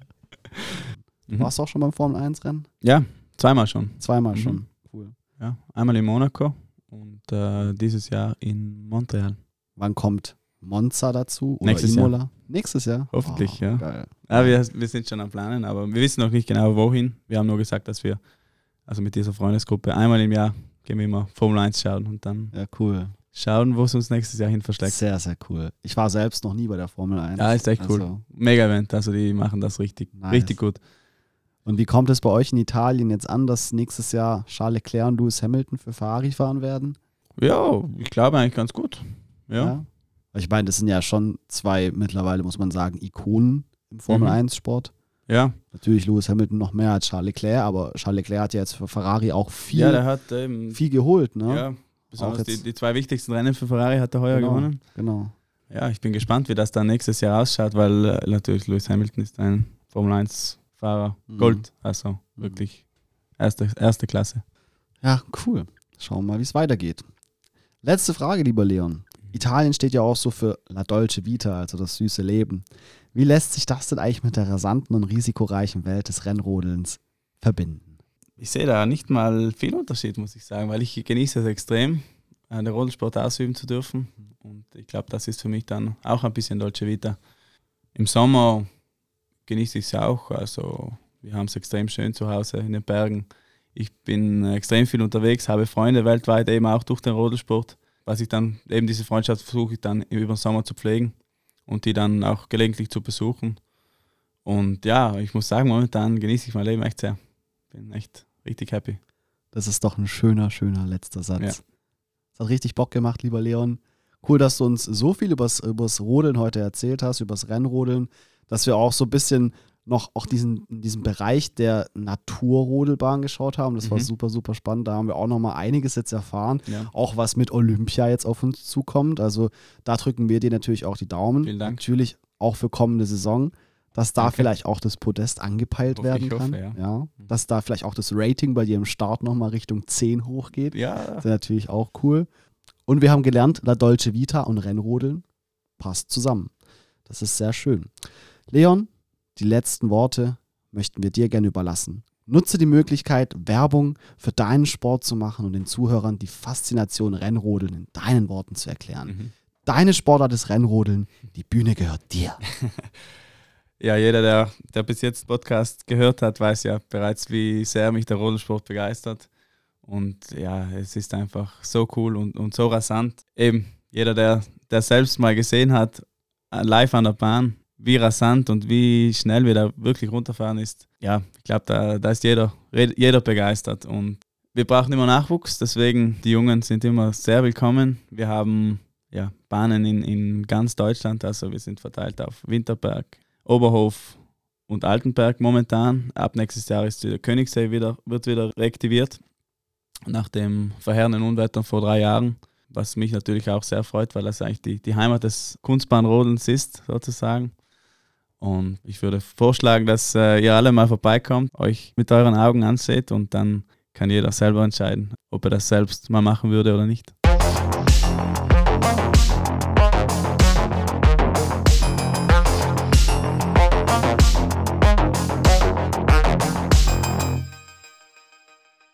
Speaker 3: Mhm.
Speaker 4: Warst du auch schon beim Formel eins Rennen?
Speaker 3: Ja, zweimal schon.
Speaker 4: Zweimal
Speaker 3: Mhm.
Speaker 4: schon. Cool.
Speaker 3: Ja, einmal in Monaco und äh, dieses Jahr in Montreal.
Speaker 4: Wann kommt Monza dazu? Oder
Speaker 3: Nächstes
Speaker 4: Imola?
Speaker 3: Jahr.
Speaker 4: Nächstes Jahr?
Speaker 3: Hoffentlich,
Speaker 4: Oh,
Speaker 3: ja.
Speaker 4: Geil.
Speaker 3: Ja, wir, wir sind schon am Planen, aber wir wissen noch nicht genau wohin. Wir haben nur gesagt, dass wir, also mit dieser Freundesgruppe, einmal im Jahr gehen wir immer Formel eins schauen und dann
Speaker 4: Ja, cool.
Speaker 3: schauen, wo es uns nächstes Jahr hin verschlägt.
Speaker 4: Sehr, sehr cool. Ich war selbst noch nie bei der Formel eins.
Speaker 3: Ja, ist echt cool.
Speaker 4: Also,
Speaker 3: Mega-Event, also die machen das richtig,
Speaker 4: Nice.
Speaker 3: richtig gut.
Speaker 4: und wie kommt es bei euch in Italien jetzt an, dass nächstes Jahr Charles Leclerc und Lewis Hamilton für Ferrari fahren werden?
Speaker 3: Ja, ich glaube eigentlich ganz gut. Ja.
Speaker 4: Ich meine, das sind ja schon zwei mittlerweile, muss man sagen, Ikonen im Formel
Speaker 3: Mhm.
Speaker 4: eins Sport.
Speaker 3: Ja,
Speaker 4: Natürlich Lewis Hamilton noch mehr als Charles Leclerc, aber Charles Leclerc hat ja jetzt für Ferrari auch viel,
Speaker 3: ja der hat ähm,
Speaker 4: viel geholt. Ne?
Speaker 3: ja, besonders
Speaker 4: Auch
Speaker 3: die,
Speaker 4: jetzt-
Speaker 3: die zwei wichtigsten Rennen für Ferrari hat er heuer
Speaker 4: genau,
Speaker 3: gewonnen.
Speaker 4: Genau.
Speaker 3: Ja, ich bin gespannt, wie das dann nächstes Jahr ausschaut, weil äh, natürlich Lewis Hamilton ist ein Formel eins Fahrer
Speaker 4: Mhm.
Speaker 3: Gold, also wirklich erste, erste Klasse.
Speaker 4: Ja, cool. Schauen wir mal, wie es weitergeht. Letzte Frage, lieber Leon. Italien steht ja auch so für La Dolce Vita, also das süße Leben. Wie lässt sich das denn eigentlich mit der rasanten und risikoreichen Welt des Rennrodelns verbinden?
Speaker 3: Ich sehe da nicht mal viel Unterschied, muss ich sagen, weil ich genieße es extrem, äh, den Rodelsport ausüben zu dürfen. Und ich glaube, das ist für mich dann auch ein bisschen Dolce Vita. Im Sommer genieße ich es auch. Also wir haben es extrem schön zu Hause in den Bergen. Ich bin äh, extrem viel unterwegs, habe Freunde weltweit, eben auch durch den Rodelsport. Was ich dann, eben diese Freundschaft versuche ich dann über den Sommer zu pflegen und die dann auch gelegentlich zu besuchen. Und ja, ich muss sagen, momentan genieße ich mein Leben echt sehr. Bin echt richtig happy.
Speaker 4: Das ist doch ein schöner, schöner letzter Satz.
Speaker 3: Ja.
Speaker 4: Es hat richtig Bock gemacht, lieber Leon. Cool, dass du uns so viel übers, übers Rodeln heute erzählt hast, übers Rennrodeln, dass wir auch so ein bisschen noch auch diesen, diesen Bereich der Naturrodelbahn geschaut haben. Das war
Speaker 3: Mhm.
Speaker 4: super, super spannend. Da haben wir auch noch mal einiges jetzt erfahren.
Speaker 3: Ja.
Speaker 4: Auch was mit Olympia jetzt auf uns zukommt. Also da drücken wir dir natürlich auch die Daumen.
Speaker 3: Vielen Dank.
Speaker 4: Natürlich auch für kommende Saison, dass da
Speaker 3: Danke.
Speaker 4: vielleicht auch das Podest angepeilt
Speaker 3: Hoffe-
Speaker 4: werden
Speaker 3: ich
Speaker 4: kann.
Speaker 3: hoffe, ja.
Speaker 4: Dass da vielleicht auch das Rating bei dir im Start nochmal Richtung zehn hochgeht.
Speaker 3: Ja,
Speaker 4: Das ist natürlich auch cool. Und wir haben gelernt, La Dolce Vita und Rennrodeln passt zusammen. Das ist sehr schön. Leon, die letzten Worte möchten wir dir gerne überlassen. Nutze die Möglichkeit, Werbung für deinen Sport zu machen und den Zuhörern die Faszination Rennrodeln in deinen Worten zu erklären.
Speaker 3: Mhm.
Speaker 4: Deine Sportart ist Rennrodeln, die Bühne gehört dir.
Speaker 3: Ja, jeder, der, der bis jetzt Podcast gehört hat, weiß ja bereits, wie sehr mich der Rodelsport begeistert. Und ja, es ist einfach so cool und, und so rasant. Eben, jeder, der, der selbst mal gesehen hat, live an der Bahn, wie rasant und wie schnell wir da wirklich runterfahren ist. Ja, ich glaube, da, da ist jeder, jeder begeistert. Und wir brauchen immer Nachwuchs, deswegen die Jungen sind immer sehr willkommen. Wir haben ja, Bahnen in, in ganz Deutschland, also wir sind verteilt auf Winterberg, Oberhof und Altenberg momentan. Ab nächstes Jahr ist der Königssee wieder, wird wieder reaktiviert, nach dem verheerenden Unwetter vor drei Jahren, was mich natürlich auch sehr freut, weil das eigentlich die, die Heimat des Kunstbahnrodelns ist, sozusagen. Und ich würde vorschlagen, dass äh, ihr alle mal vorbeikommt, euch mit euren Augen anseht und dann kann jeder selber entscheiden, ob er das selbst mal machen würde oder nicht.